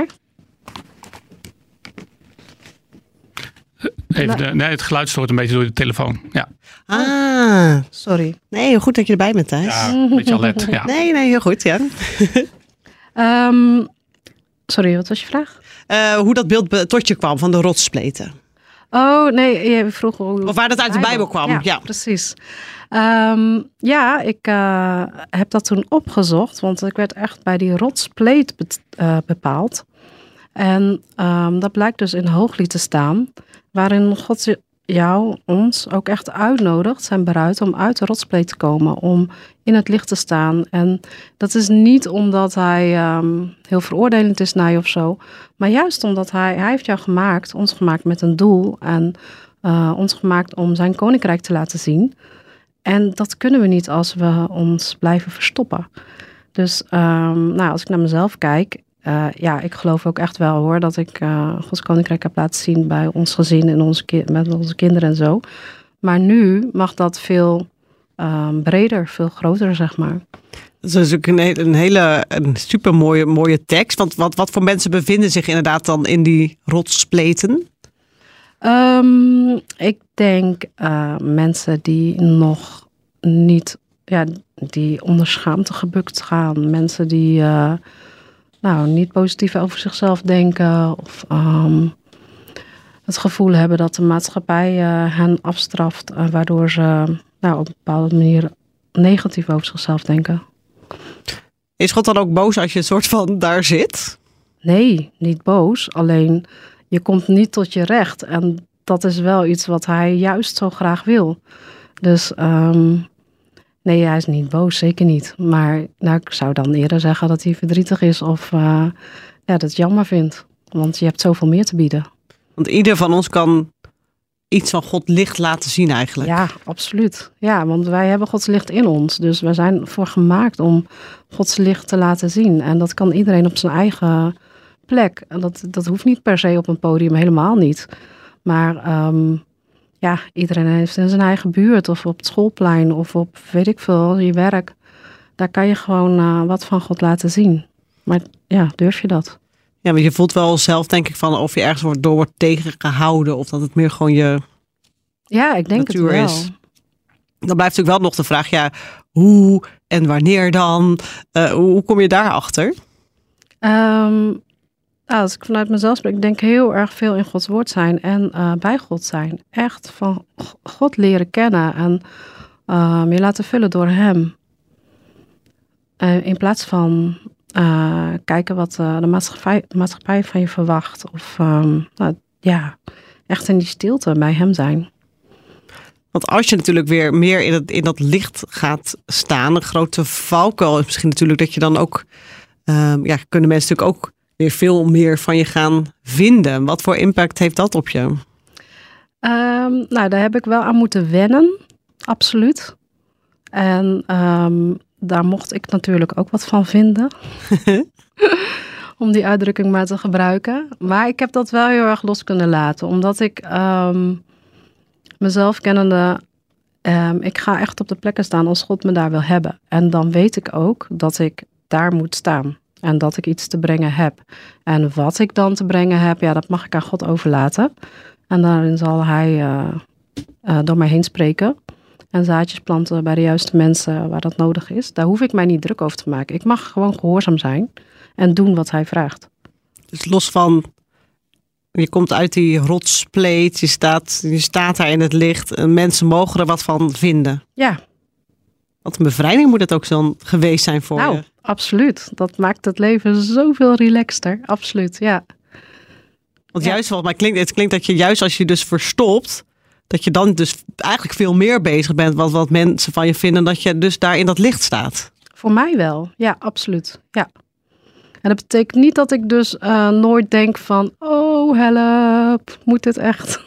Even de, nee, het geluid stoort een beetje door de telefoon. Ja. Ah, sorry. Nee, heel goed dat je erbij bent, Thijs. Ja, een beetje alert. Ja. Nee, nee, heel goed, ja. um, sorry, wat was je vraag? Uh, hoe dat beeld tot je kwam van de rotspleten. Oh, nee, je vroeg hoe... Of waar dat uit de Bijbel, Bijbel kwam. Ja, ja. precies. Um, ja, ik uh, heb dat toen opgezocht, want ik werd echt bij die rotspleet be- uh, bepaald. En um, dat blijkt dus in Hooglied te staan, waarin God jou, ons, ook echt uitnodigt, zijn bruid, om uit de rotspleet te komen, om in het licht te staan. En dat is niet omdat hij um, heel veroordelend is naar je of zo, maar juist omdat hij, hij heeft jou gemaakt, ons gemaakt met een doel en uh, ons gemaakt om zijn koninkrijk te laten zien. En dat kunnen we niet als we ons blijven verstoppen. Dus um, nou, als ik naar mezelf kijk, Uh, ja, ik geloof ook echt wel hoor dat ik uh, Gods koninkrijk heb laten zien bij ons gezin en onze ki- met onze kinderen en zo. Maar nu mag dat veel uh, breder, veel groter, zeg maar. Dat is ook een, een hele een super mooie, mooie tekst. Want wat, wat voor mensen bevinden zich inderdaad dan in die rotspleten? Um, ik denk uh, mensen die nog niet, ja, die onder schaamte gebukt gaan. Mensen die... Uh, Nou, niet positief over zichzelf denken of um, het gevoel hebben dat de maatschappij uh, hen afstraft, uh, waardoor ze nou, op een bepaalde manier negatief over zichzelf denken. Is God dan ook boos als je een soort van daar zit? Nee, niet boos. Alleen je komt niet tot je recht en dat is wel iets wat hij juist zo graag wil. Dus... Um, Nee, hij is niet boos, zeker niet. Maar nou, ik zou dan eerder zeggen dat hij verdrietig is of uh, ja, dat het jammer vindt. Want je hebt zoveel meer te bieden. Want ieder van ons kan iets van God licht laten zien eigenlijk. Ja, absoluut. Ja, want wij hebben Gods licht in ons. Dus wij zijn ervoor gemaakt om Gods licht te laten zien. En dat kan iedereen op zijn eigen plek. En dat, dat hoeft niet per se op een podium, helemaal niet. Maar um, ja, iedereen heeft in zijn eigen buurt of op het schoolplein of op, weet ik veel, je werk. Daar kan je gewoon uh, wat van God laten zien. Maar ja, durf je dat? Ja, want je voelt wel zelf, denk ik, van of je ergens wordt, door wordt tegengehouden of dat het meer gewoon je ja, ik denk natuur het wel. is. Dan blijft natuurlijk wel nog de vraag, ja, hoe en wanneer dan? Uh, hoe kom je daarachter? Um, nou, als ik vanuit mezelf spreek, ik denk heel erg veel in Gods woord zijn en uh, bij God zijn. Echt van God leren kennen en um, je laten vullen door hem. Uh, in plaats van uh, kijken wat uh, de, maatschappij, de maatschappij van je verwacht. Of um, nou, ja, echt in die stilte bij hem zijn. Want als je natuurlijk weer meer in, het, in dat licht gaat staan, een grote valkuil is misschien natuurlijk dat je dan ook, um, ja, kunnen mensen natuurlijk ook weer veel meer van je gaan vinden. Wat voor impact heeft dat op je? Um, nou, daar heb ik wel aan moeten wennen, absoluut. En um, daar mocht ik natuurlijk ook wat van vinden. Om die uitdrukking maar te gebruiken. Maar ik heb dat wel heel erg los kunnen laten. Omdat ik um, mezelf kennende, um, ik ga echt op de plekken staan als God me daar wil hebben. En dan weet ik ook dat ik daar moet staan. En dat ik iets te brengen heb. En wat ik dan te brengen heb, ja, dat mag ik aan God overlaten. En daarin zal hij uh, uh, door mij heen spreken. En zaadjes planten bij de juiste mensen waar dat nodig is. Daar hoef ik mij niet druk over te maken. Ik mag gewoon gehoorzaam zijn en doen wat hij vraagt. Dus los van, je komt uit die rotspleet, je staat, je staat daar in het licht en mensen mogen er wat van vinden. Ja. Wat een bevrijding moet het ook zo geweest zijn voor nou, je. Absoluut. Dat maakt het leven zoveel relaxter. Absoluut, ja. Want ja. juist, volgens mij klinkt het klinkt dat je juist als je dus verstopt, dat je dan dus eigenlijk veel meer bezig bent wat, wat mensen van je vinden, dat je dus daar in dat licht staat. Voor mij wel, ja, absoluut. Ja. En dat betekent niet dat ik dus uh, nooit denk van, oh help, moet dit echt?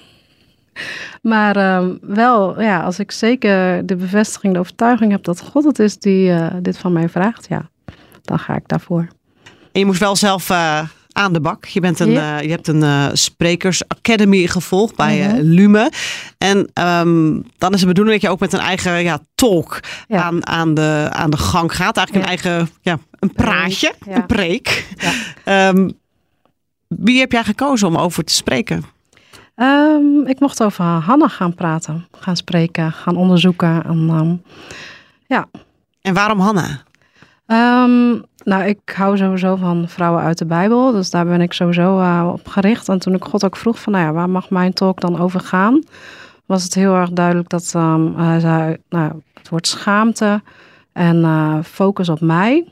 Maar uh, wel, ja, als ik zeker de bevestiging, de overtuiging heb dat God het is die uh, dit van mij vraagt, ja, dan ga ik daarvoor. En je moest wel zelf uh, aan de bak. Je, bent een, ja. uh, je hebt een uh, Sprekers Academy gevolgd bij uh, mm-hmm. Lume. En um, dan is de bedoeling dat je ook met een eigen ja, talk ja. aan, aan, de, aan de gang gaat. Eigenlijk ja. een eigen ja, een praatje, ja. een preek. Ja. Um, wie heb jij gekozen om over te spreken? Um, ik mocht over Hanna gaan praten, gaan spreken, gaan onderzoeken. En, um, ja. En waarom Hanna? Um, nou, ik hou sowieso van vrouwen uit de Bijbel, dus daar ben ik sowieso uh, op gericht. En toen ik God ook vroeg van, nou ja, waar mag mijn talk dan over gaan? Was het heel erg duidelijk dat um, hij zei, nou, het woord schaamte en uh, focus op mij.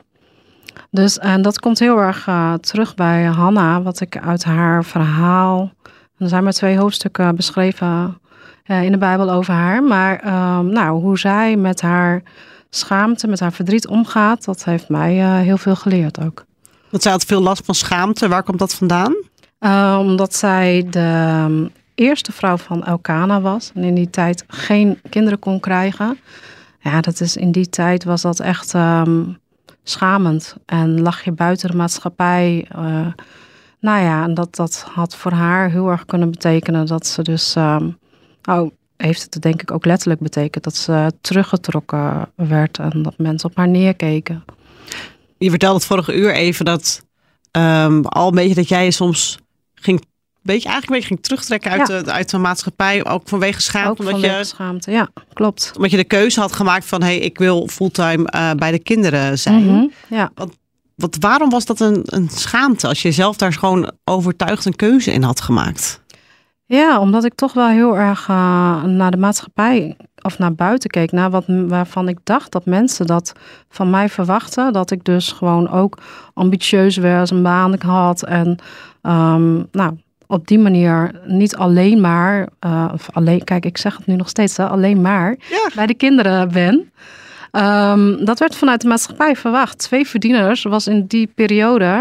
Dus en dat komt heel erg uh, terug bij Hanna, wat ik uit haar verhaal. Er zijn maar twee hoofdstukken beschreven uh, in de Bijbel over haar. Maar um, nou, hoe zij met haar schaamte, met haar verdriet omgaat, dat heeft mij uh, heel veel geleerd ook. Want zij had veel last van schaamte. Waar komt dat vandaan? Uh, omdat zij de um, eerste vrouw van Elkana was. En in die tijd geen kinderen kon krijgen. Ja, dat is, in die tijd was dat echt um, schamend. En lag je buiten de maatschappij. Uh, nou ja, en dat, dat had voor haar heel erg kunnen betekenen dat ze dus... Um, oh, heeft het denk ik ook letterlijk betekend dat ze teruggetrokken werd en dat mensen op haar neerkeken. Je vertelde het vorige uur even dat um, al een beetje dat jij je soms ging, beetje, eigenlijk een beetje ging terugtrekken uit, ja. de, uit de maatschappij, ook vanwege schaamte. Ook omdat vanwege je, schaamte, ja, klopt. Omdat je de keuze had gemaakt van, hé, hey, ik wil fulltime uh, bij de kinderen zijn. Mm-hmm, ja. Wat, wat, waarom was dat een, een schaamte als je zelf daar gewoon overtuigd een keuze in had gemaakt? Ja, omdat ik toch wel heel erg uh, naar de maatschappij of naar buiten keek. Naar wat, waarvan ik dacht dat mensen dat van mij verwachten. Dat ik dus gewoon ook ambitieus was, een baan had. En um, nou, op die manier niet alleen maar, uh, of alleen, kijk ik zeg het nu nog steeds, hè, alleen maar ja. bij de kinderen ben. Um, dat werd vanuit de maatschappij verwacht. Twee verdieners was in die periode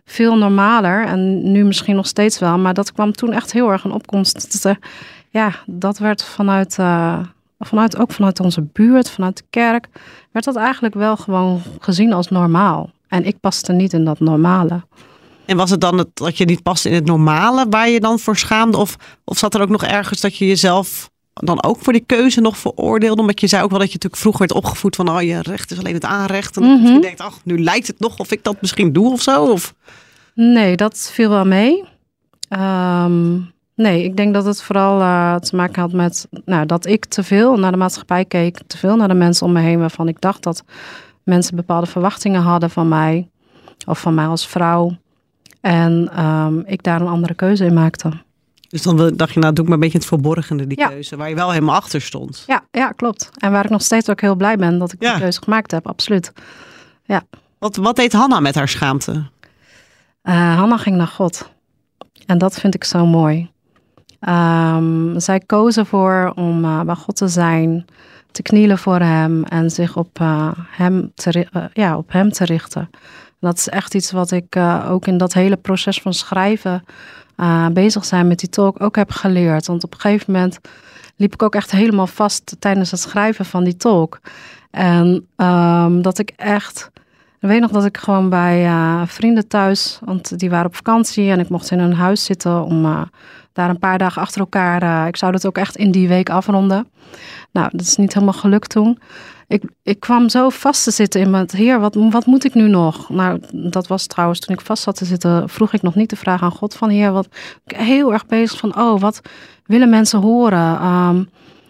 veel normaler. En nu misschien nog steeds wel. Maar dat kwam toen echt heel erg in opkomst. Dat, uh, ja, dat werd vanuit, uh, vanuit, ook vanuit onze buurt, vanuit de kerk, werd dat eigenlijk wel gewoon gezien als normaal. En ik paste niet in dat normale. En was het dan het, dat je niet paste in het normale waar je dan voor schaamde? Of, of zat er ook nog ergens dat je jezelf dan ook voor die keuze nog veroordeelde? Omdat je zei ook wel dat je natuurlijk vroeger werd opgevoed van, oh, je recht is alleen het aanrecht. En mm-hmm. dat je denkt, ach, nu lijkt het nog of ik dat misschien doe of zo? Of? Nee, dat viel wel mee. Um, nee, ik denk dat het vooral uh, te maken had met nou, dat ik te veel naar de maatschappij keek. Te veel naar de mensen om me heen waarvan ik dacht dat mensen bepaalde verwachtingen hadden van mij. Of van mij als vrouw. En um, ik daar een andere keuze in maakte. Dus dan dacht je, nou doe ik maar een beetje het verborgene, die ja. keuze. Waar je wel helemaal achter stond. Ja, ja, klopt. En waar ik nog steeds ook heel blij ben dat ik ja. die keuze gemaakt heb. Absoluut. Ja. Wat, wat deed Hanna met haar schaamte? Uh, Hanna ging naar God. En dat vind ik zo mooi. Um, zij koos ervoor om uh, bij God te zijn. Te knielen voor hem. En zich op, uh, hem, te, uh, ja, op hem te richten. Dat is echt iets wat ik uh, ook in dat hele proces van schrijven, uh, bezig zijn met die talk, ook heb geleerd. Want op een gegeven moment liep ik ook echt helemaal vast tijdens het schrijven van die talk. En um, dat ik echt, ik weet nog dat ik gewoon bij uh, vrienden thuis, want die waren op vakantie en ik mocht in hun huis zitten om uh, daar een paar dagen achter elkaar, uh, ik zou dat ook echt in die week afronden. Nou, dat is niet helemaal gelukt toen. Ik, ik kwam zo vast te zitten in mijn Heer, wat, wat moet ik nu nog? Nou, dat was trouwens, toen ik vast zat te zitten, vroeg ik nog niet de vraag aan God van Heer, wat ik heel erg bezig van, oh, wat willen mensen horen? Um,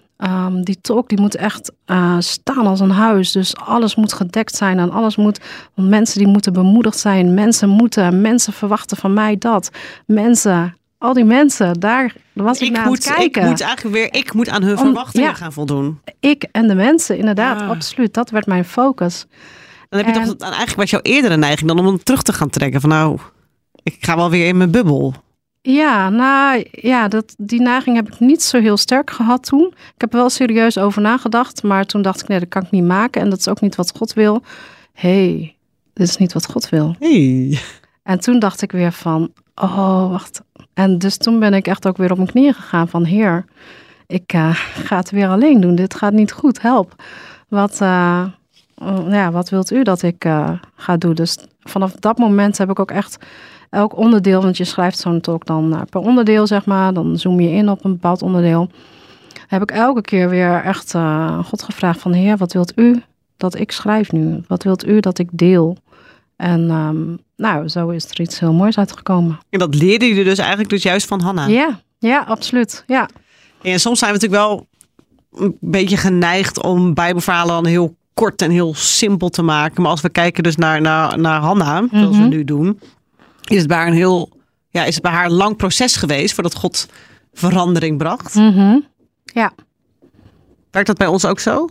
um, die talk, die moet echt uh, staan als een huis, dus alles moet gedekt zijn en alles moet, want mensen die moeten bemoedigd zijn, mensen moeten, mensen verwachten van mij dat, mensen... Al die mensen, daar was ik, ik naar moet, aan het kijken. Ik moet eigenlijk weer, ik moet aan hun Om, verwachtingen ja, gaan voldoen. Ik en de mensen, inderdaad, ah. absoluut. Dat werd mijn focus. Dan heb je en, toch eigenlijk was jouw eerdere neiging dan om hem terug te gaan trekken. Van nou, ik ga wel weer in mijn bubbel. Ja, nou ja, dat, die neiging heb ik niet zo heel sterk gehad toen. Ik heb er wel serieus over nagedacht. Maar toen dacht ik, nee, dat kan ik niet maken. En dat is ook niet wat God wil. Hé, hey, dit is niet wat God wil. Hey. En toen dacht ik weer van, oh, wacht. En dus toen ben ik echt ook weer op mijn knieën gegaan van, Heer, ik uh, ga het weer alleen doen. Dit gaat niet goed, help. Wat, uh, ja, wat wilt u dat ik uh, ga doen? Dus vanaf dat moment heb ik ook echt elk onderdeel, want je schrijft zo'n talk dan uh, per onderdeel, zeg maar. Dan zoom je in op een bepaald onderdeel. Heb ik elke keer weer echt uh, God gevraagd van, Heer, wat wilt u dat ik schrijf nu? Wat wilt u dat ik deel? En um, nou, zo is er iets heel moois uitgekomen. En dat leerde je dus eigenlijk dus juist van Hanna? Ja, ja, absoluut. Ja. En soms zijn we natuurlijk wel een beetje geneigd om bijbelverhalen dan heel kort en heel simpel te maken. Maar als we kijken dus naar, naar, naar Hanna, zoals mm-hmm. we nu doen, is het bij haar een heel, ja, is het bij haar een lang proces geweest voordat God verandering bracht. Mm-hmm. Ja. Werkt dat bij ons ook zo?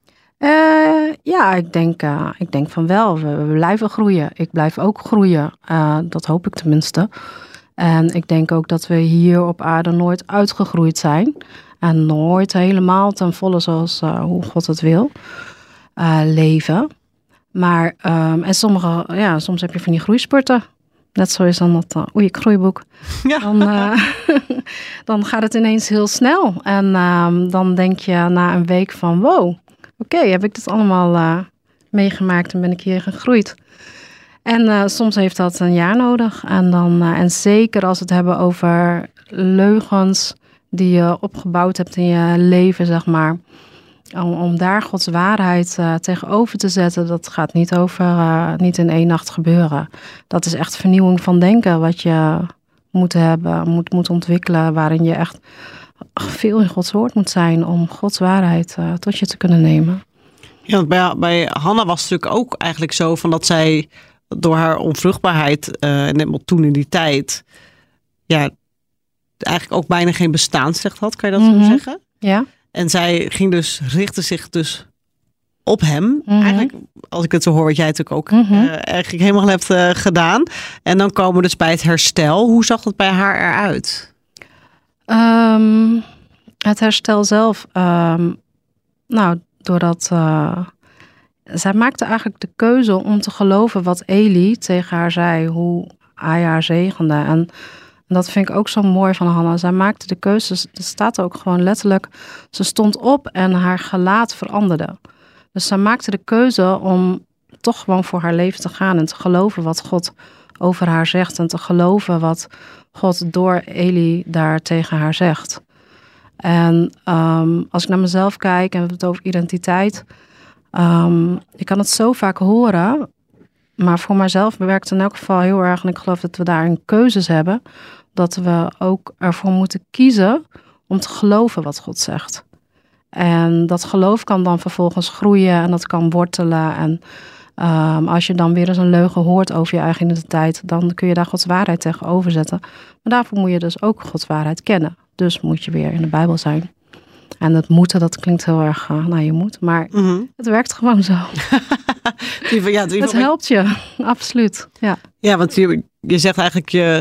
Uh, ja, ik denk, uh, ik denk van wel. We, we blijven groeien. Ik blijf ook groeien. Uh, dat hoop ik tenminste. En ik denk ook dat we hier op aarde nooit uitgegroeid zijn. En nooit helemaal ten volle zoals uh, hoe God het wil uh, leven. Maar, um, en sommige, ja, soms heb je van die groeispurten. Net zo is dan dat, uh, oei, ik groeiboek. Ja. Dan, uh, dan gaat het ineens heel snel. En uh, dan denk je na een week van wow. Oké, okay, heb ik dit allemaal uh, meegemaakt en ben ik hier gegroeid. En uh, soms heeft dat een jaar nodig. En, dan, uh, en zeker als we het hebben over leugens die je opgebouwd hebt in je leven, zeg maar. Om, om daar Gods waarheid uh, tegenover te zetten, dat gaat niet, over, uh, niet in één nacht gebeuren. Dat is echt vernieuwing van denken wat je moet hebben, moet, moet ontwikkelen, waarin je echt veel in Gods woord moet zijn om Gods waarheid uh, tot je te kunnen nemen. Ja, bij, bij Hanna was het natuurlijk ook eigenlijk zo van dat zij door haar onvruchtbaarheid uh, en toen in die tijd ja, eigenlijk ook bijna geen bestaansrecht had, kan je dat mm-hmm. zo zeggen? Ja. En zij ging dus, richtte zich dus op hem. Mm-hmm. Eigenlijk, als ik het zo hoor, wat jij natuurlijk ook mm-hmm. uh, eigenlijk helemaal hebt uh, gedaan. En dan komen we dus bij het herstel. Hoe zag het bij haar eruit? Um, het herstel zelf, um, nou, doordat uh, zij maakte eigenlijk de keuze om te geloven wat Eli tegen haar zei, hoe hij haar zegende. En, en dat vind ik ook zo mooi van Hanna. Zij maakte de keuzes, er staat ook gewoon letterlijk, ze stond op en haar gelaat veranderde. Dus zij maakte de keuze om toch gewoon voor haar leven te gaan en te geloven wat God over haar zegt en te geloven wat God door Eli daar tegen haar zegt. En um, als ik naar mezelf kijk en we hebben het over identiteit, um, ik kan het zo vaak horen, maar voor mijzelf werkt het in elk geval heel erg, en ik geloof dat we daarin keuzes hebben, dat we ook ervoor moeten kiezen om te geloven wat God zegt. En dat geloof kan dan vervolgens groeien en dat kan wortelen. En um, als je dan weer eens een leugen hoort over je eigen identiteit, dan kun je daar Gods waarheid tegenover zetten. Maar daarvoor moet je dus ook Gods waarheid kennen. Dus moet je weer in de Bijbel zijn. En dat moeten, dat klinkt heel erg, uh, nou je moet, maar mm-hmm. Het werkt gewoon zo. ja, het het helpt je, absoluut. Ja, ja want je, je zegt eigenlijk je...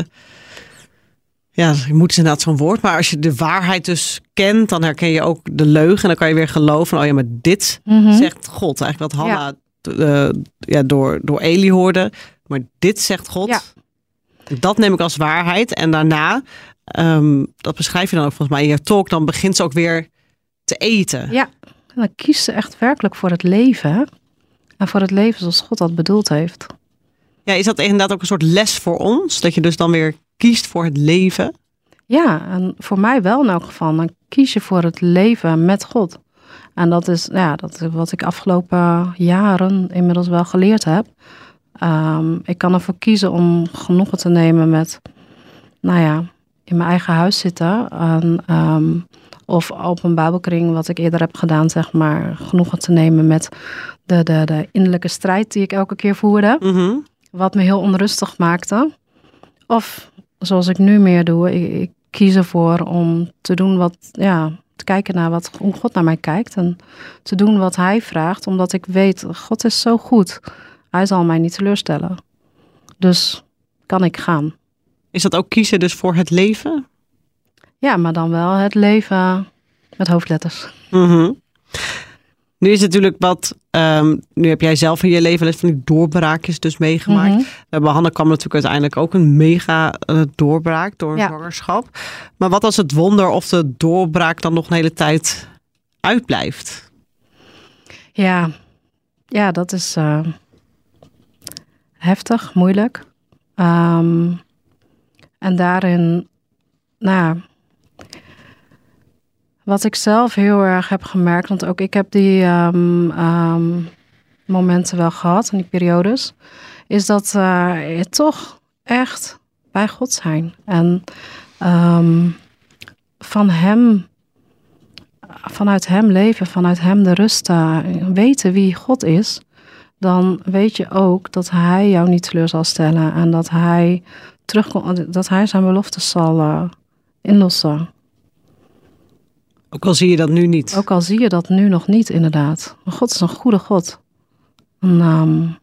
Ja, je moet is inderdaad zo'n woord. Maar als je de waarheid dus kent, dan herken je ook de leugen. En dan kan je weer geloven. Oh ja, maar dit mm-hmm. zegt God. Eigenlijk wat Hanna ja. Uh, ja, door, door Eli hoorde. Maar dit zegt God. Ja. Dat neem ik als waarheid. En daarna, um, dat beschrijf je dan ook volgens mij in je talk. Dan begint ze ook weer te eten. Ja, en dan kiest ze echt werkelijk voor het leven. Hè? En voor het leven zoals God dat bedoeld heeft. Ja, is dat inderdaad ook een soort les voor ons? Dat je dus dan weer kiest voor het leven? Ja, en voor mij wel in elk geval. Dan kies je voor het leven met God. En dat is, ja, dat is wat ik afgelopen jaren inmiddels wel geleerd heb. Um, ik kan ervoor kiezen om genoegen te nemen met, nou ja, in mijn eigen huis zitten. En, um, of op een Bijbelkring, wat ik eerder heb gedaan, zeg maar, genoegen te nemen met de, de, de innerlijke strijd die ik elke keer voerde. Mm-hmm. Wat me heel onrustig maakte. Of zoals ik nu meer doe, ik, ik kies ervoor om te doen wat, ja, te kijken naar wat, hoe God naar mij kijkt. En te doen wat hij vraagt, omdat ik weet, God is zo goed. Hij zal mij niet teleurstellen. Dus kan ik gaan. Is dat ook kiezen dus voor het leven? Ja, maar dan wel het leven met hoofdletters. Mm-hmm. Nu is het natuurlijk wat, um, nu heb jij zelf in je leven van die doorbraakjes dus meegemaakt. Mm-hmm. Uh, bij Hanna kwam natuurlijk uiteindelijk ook een mega uh, doorbraak door een ja. zwangerschap. Maar wat als het wonder of de doorbraak dan nog een hele tijd uitblijft? Ja, ja dat is uh, heftig, moeilijk. Um, en daarin, nou wat ik zelf heel erg heb gemerkt, want ook ik heb die um, um, momenten wel gehad, en die periodes, is dat uh, je toch echt bij God zijn. En um, van hem, vanuit hem leven, vanuit hem de rust, uh, weten wie God is, dan weet je ook dat hij jou niet teleur zal stellen en dat hij terugkomt, dat hij zijn beloftes zal uh, inlossen. Ook al zie je dat nu niet. Ook al zie je dat nu nog niet, inderdaad. Maar God is een goede God. En, um,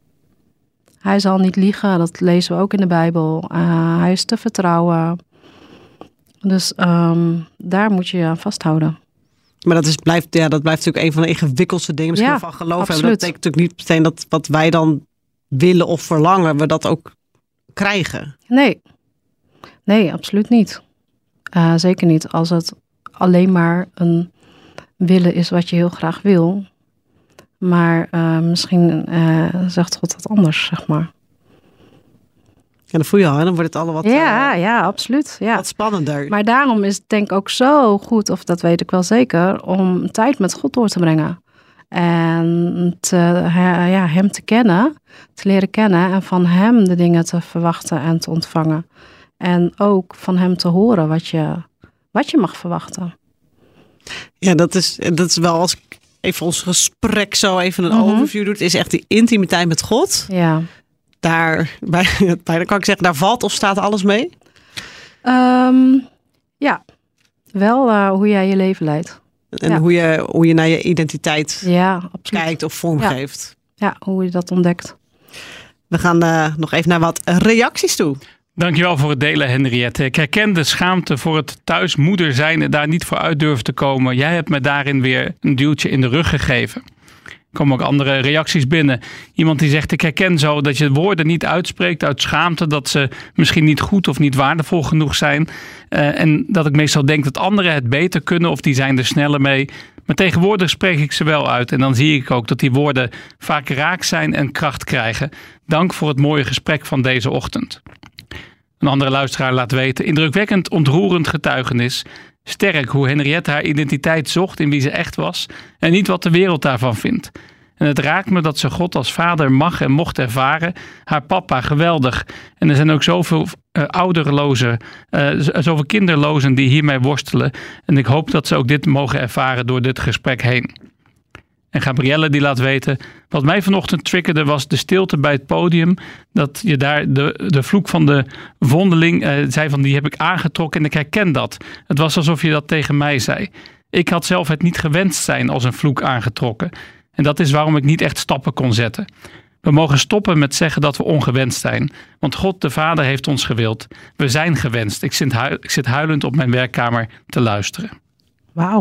hij zal niet liegen, dat lezen we ook in de Bijbel. Uh, hij is te vertrouwen. Dus um, daar moet je je aan vasthouden. Maar dat, is, blijft, ja, dat blijft natuurlijk een van de ingewikkeldste dingen misschien ja, van geloof hebben. Dat betekent natuurlijk niet meteen dat wat wij dan willen of verlangen, we dat ook krijgen. Nee, nee, absoluut niet. Uh, zeker niet als het alleen maar een willen is wat je heel graag wil. Maar uh, misschien uh, zegt God wat anders, zeg maar. En dan voel je al, hè? Dan wordt het allemaal wat, ja, uh, ja, absoluut. Ja. Wat spannender. Maar daarom is het denk ik ook zo goed, of dat weet ik wel zeker, om tijd met God door te brengen. En te, uh, ja, hem te kennen, te leren kennen en van hem de dingen te verwachten en te ontvangen. En ook van hem te horen wat je, wat je mag verwachten. Ja, dat is, dat is wel, als ik even ons gesprek zo even een mm-hmm. overview doe, is echt die intimiteit met God. Ja. Daar, bij, bij, dan kan ik zeggen, daar valt of staat alles mee? Um, ja, wel uh, hoe jij je leven leidt. En ja. hoe, je, hoe je naar je identiteit ja, kijkt of vormgeeft. Ja. ja, hoe je dat ontdekt. We gaan uh, nog even naar wat reacties toe. Dankjewel voor het delen, Henriette. Ik herken de schaamte voor het thuismoeder zijn en daar niet voor uit durven te komen. Jij hebt me daarin weer een duwtje in de rug gegeven. komen ook andere reacties binnen. Iemand die zegt, ik herken zo dat je woorden niet uitspreekt uit schaamte, dat ze misschien niet goed of niet waardevol genoeg zijn. Uh, en dat ik meestal denk dat anderen het beter kunnen of die zijn er sneller mee. Maar tegenwoordig spreek ik ze wel uit. En dan zie ik ook dat die woorden vaak raak zijn en kracht krijgen. Dank voor het mooie gesprek van deze ochtend. Een andere luisteraar laat weten, indrukwekkend ontroerend getuigenis. Sterk hoe Henriette haar identiteit zocht in wie ze echt was en niet wat de wereld daarvan vindt. En het raakt me dat ze God als vader mag en mocht ervaren. Haar papa, geweldig. En er zijn ook zoveel uh, ouderlozen, uh, zoveel kinderlozen die hiermee worstelen. En ik hoop dat ze ook dit mogen ervaren door dit gesprek heen. En Gabrielle die laat weten, wat mij vanochtend triggerde was de stilte bij het podium. Dat je daar de, de vloek van de vondeling uh, zei van die heb ik aangetrokken en ik herken dat. Het was alsof je dat tegen mij zei. Ik had zelf het niet gewenst zijn als een vloek aangetrokken. En dat is waarom ik niet echt stappen kon zetten. We mogen stoppen met zeggen dat we ongewenst zijn. Want God de Vader heeft ons gewild. We zijn gewenst. Ik zit, hui- ik zit huilend op mijn werkkamer te luisteren. Wauw.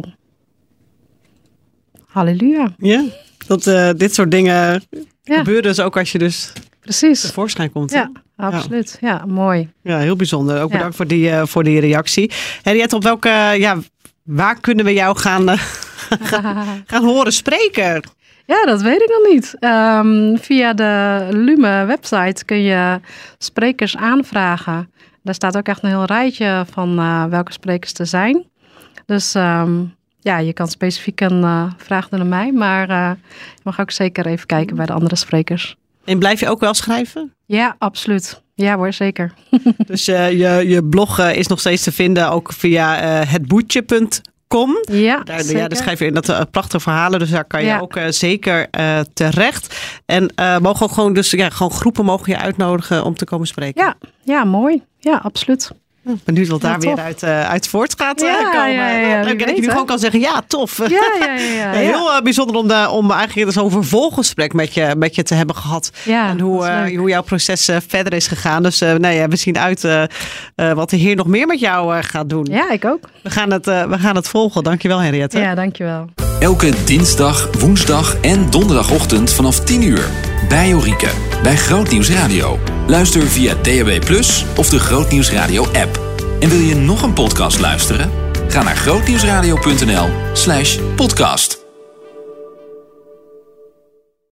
Halleluja. Ja, dat uh, dit soort dingen ja. gebeuren dus ook als je dus Precies. tevoorschijn komt. Ja, absoluut. Ja, ja mooi. Ja, heel bijzonder. Ook ja. bedankt voor die, uh, voor die reactie. Henriette, op welke, uh, ja, waar kunnen we jou gaan, uh, gaan horen spreken? Ja, dat weet ik nog niet. Um, via de Lume website kun je sprekers aanvragen. Daar staat ook echt een heel rijtje van uh, welke sprekers er zijn. Dus um, ja, je kan specifiek een uh, vraag doen aan mij. Maar uh, je mag ook zeker even kijken bij de andere sprekers. En blijf je ook wel schrijven? Ja, absoluut. Ja hoor, zeker. Dus uh, je, je blog uh, is nog steeds te vinden ook via uh, het boetje punt com. Ja, daar, zeker. ja, daar schrijf je in dat uh, prachtige verhalen. Dus daar kan je ja. ook uh, zeker uh, terecht. En uh, mogen ook gewoon, dus, ja, gewoon groepen mogen je uitnodigen om te komen spreken. Ja, ja mooi. Ja, absoluut. Ik ben benieuwd wat ja, daar tof. weer uit, uh, uit voort gaat uh, ja, komen. Ja, ja, ja, Leuk dat je nu gewoon kan zeggen, ja, tof. Ja, ja, ja, ja, ja, heel uh, bijzonder om, de, om eigenlijk zo'n vervolggesprek met je, met je te hebben gehad. Ja, en hoe, uh, hoe jouw proces uh, verder is gegaan. Dus uh, nou ja, we zien uit uh, uh, wat de Heer nog meer met jou uh, gaat doen. Ja, ik ook. We gaan het, uh, we gaan het volgen. Dankjewel, Henriette. Ja, dankjewel. Elke dinsdag, woensdag en donderdagochtend vanaf tien uur. Bij Jorike, bij Groot Nieuws Radio. Luister via D A B plus, of de Groot Nieuws Radio app. En wil je nog een podcast luisteren? Ga naar grootnieuwsradio punt n l slash podcast.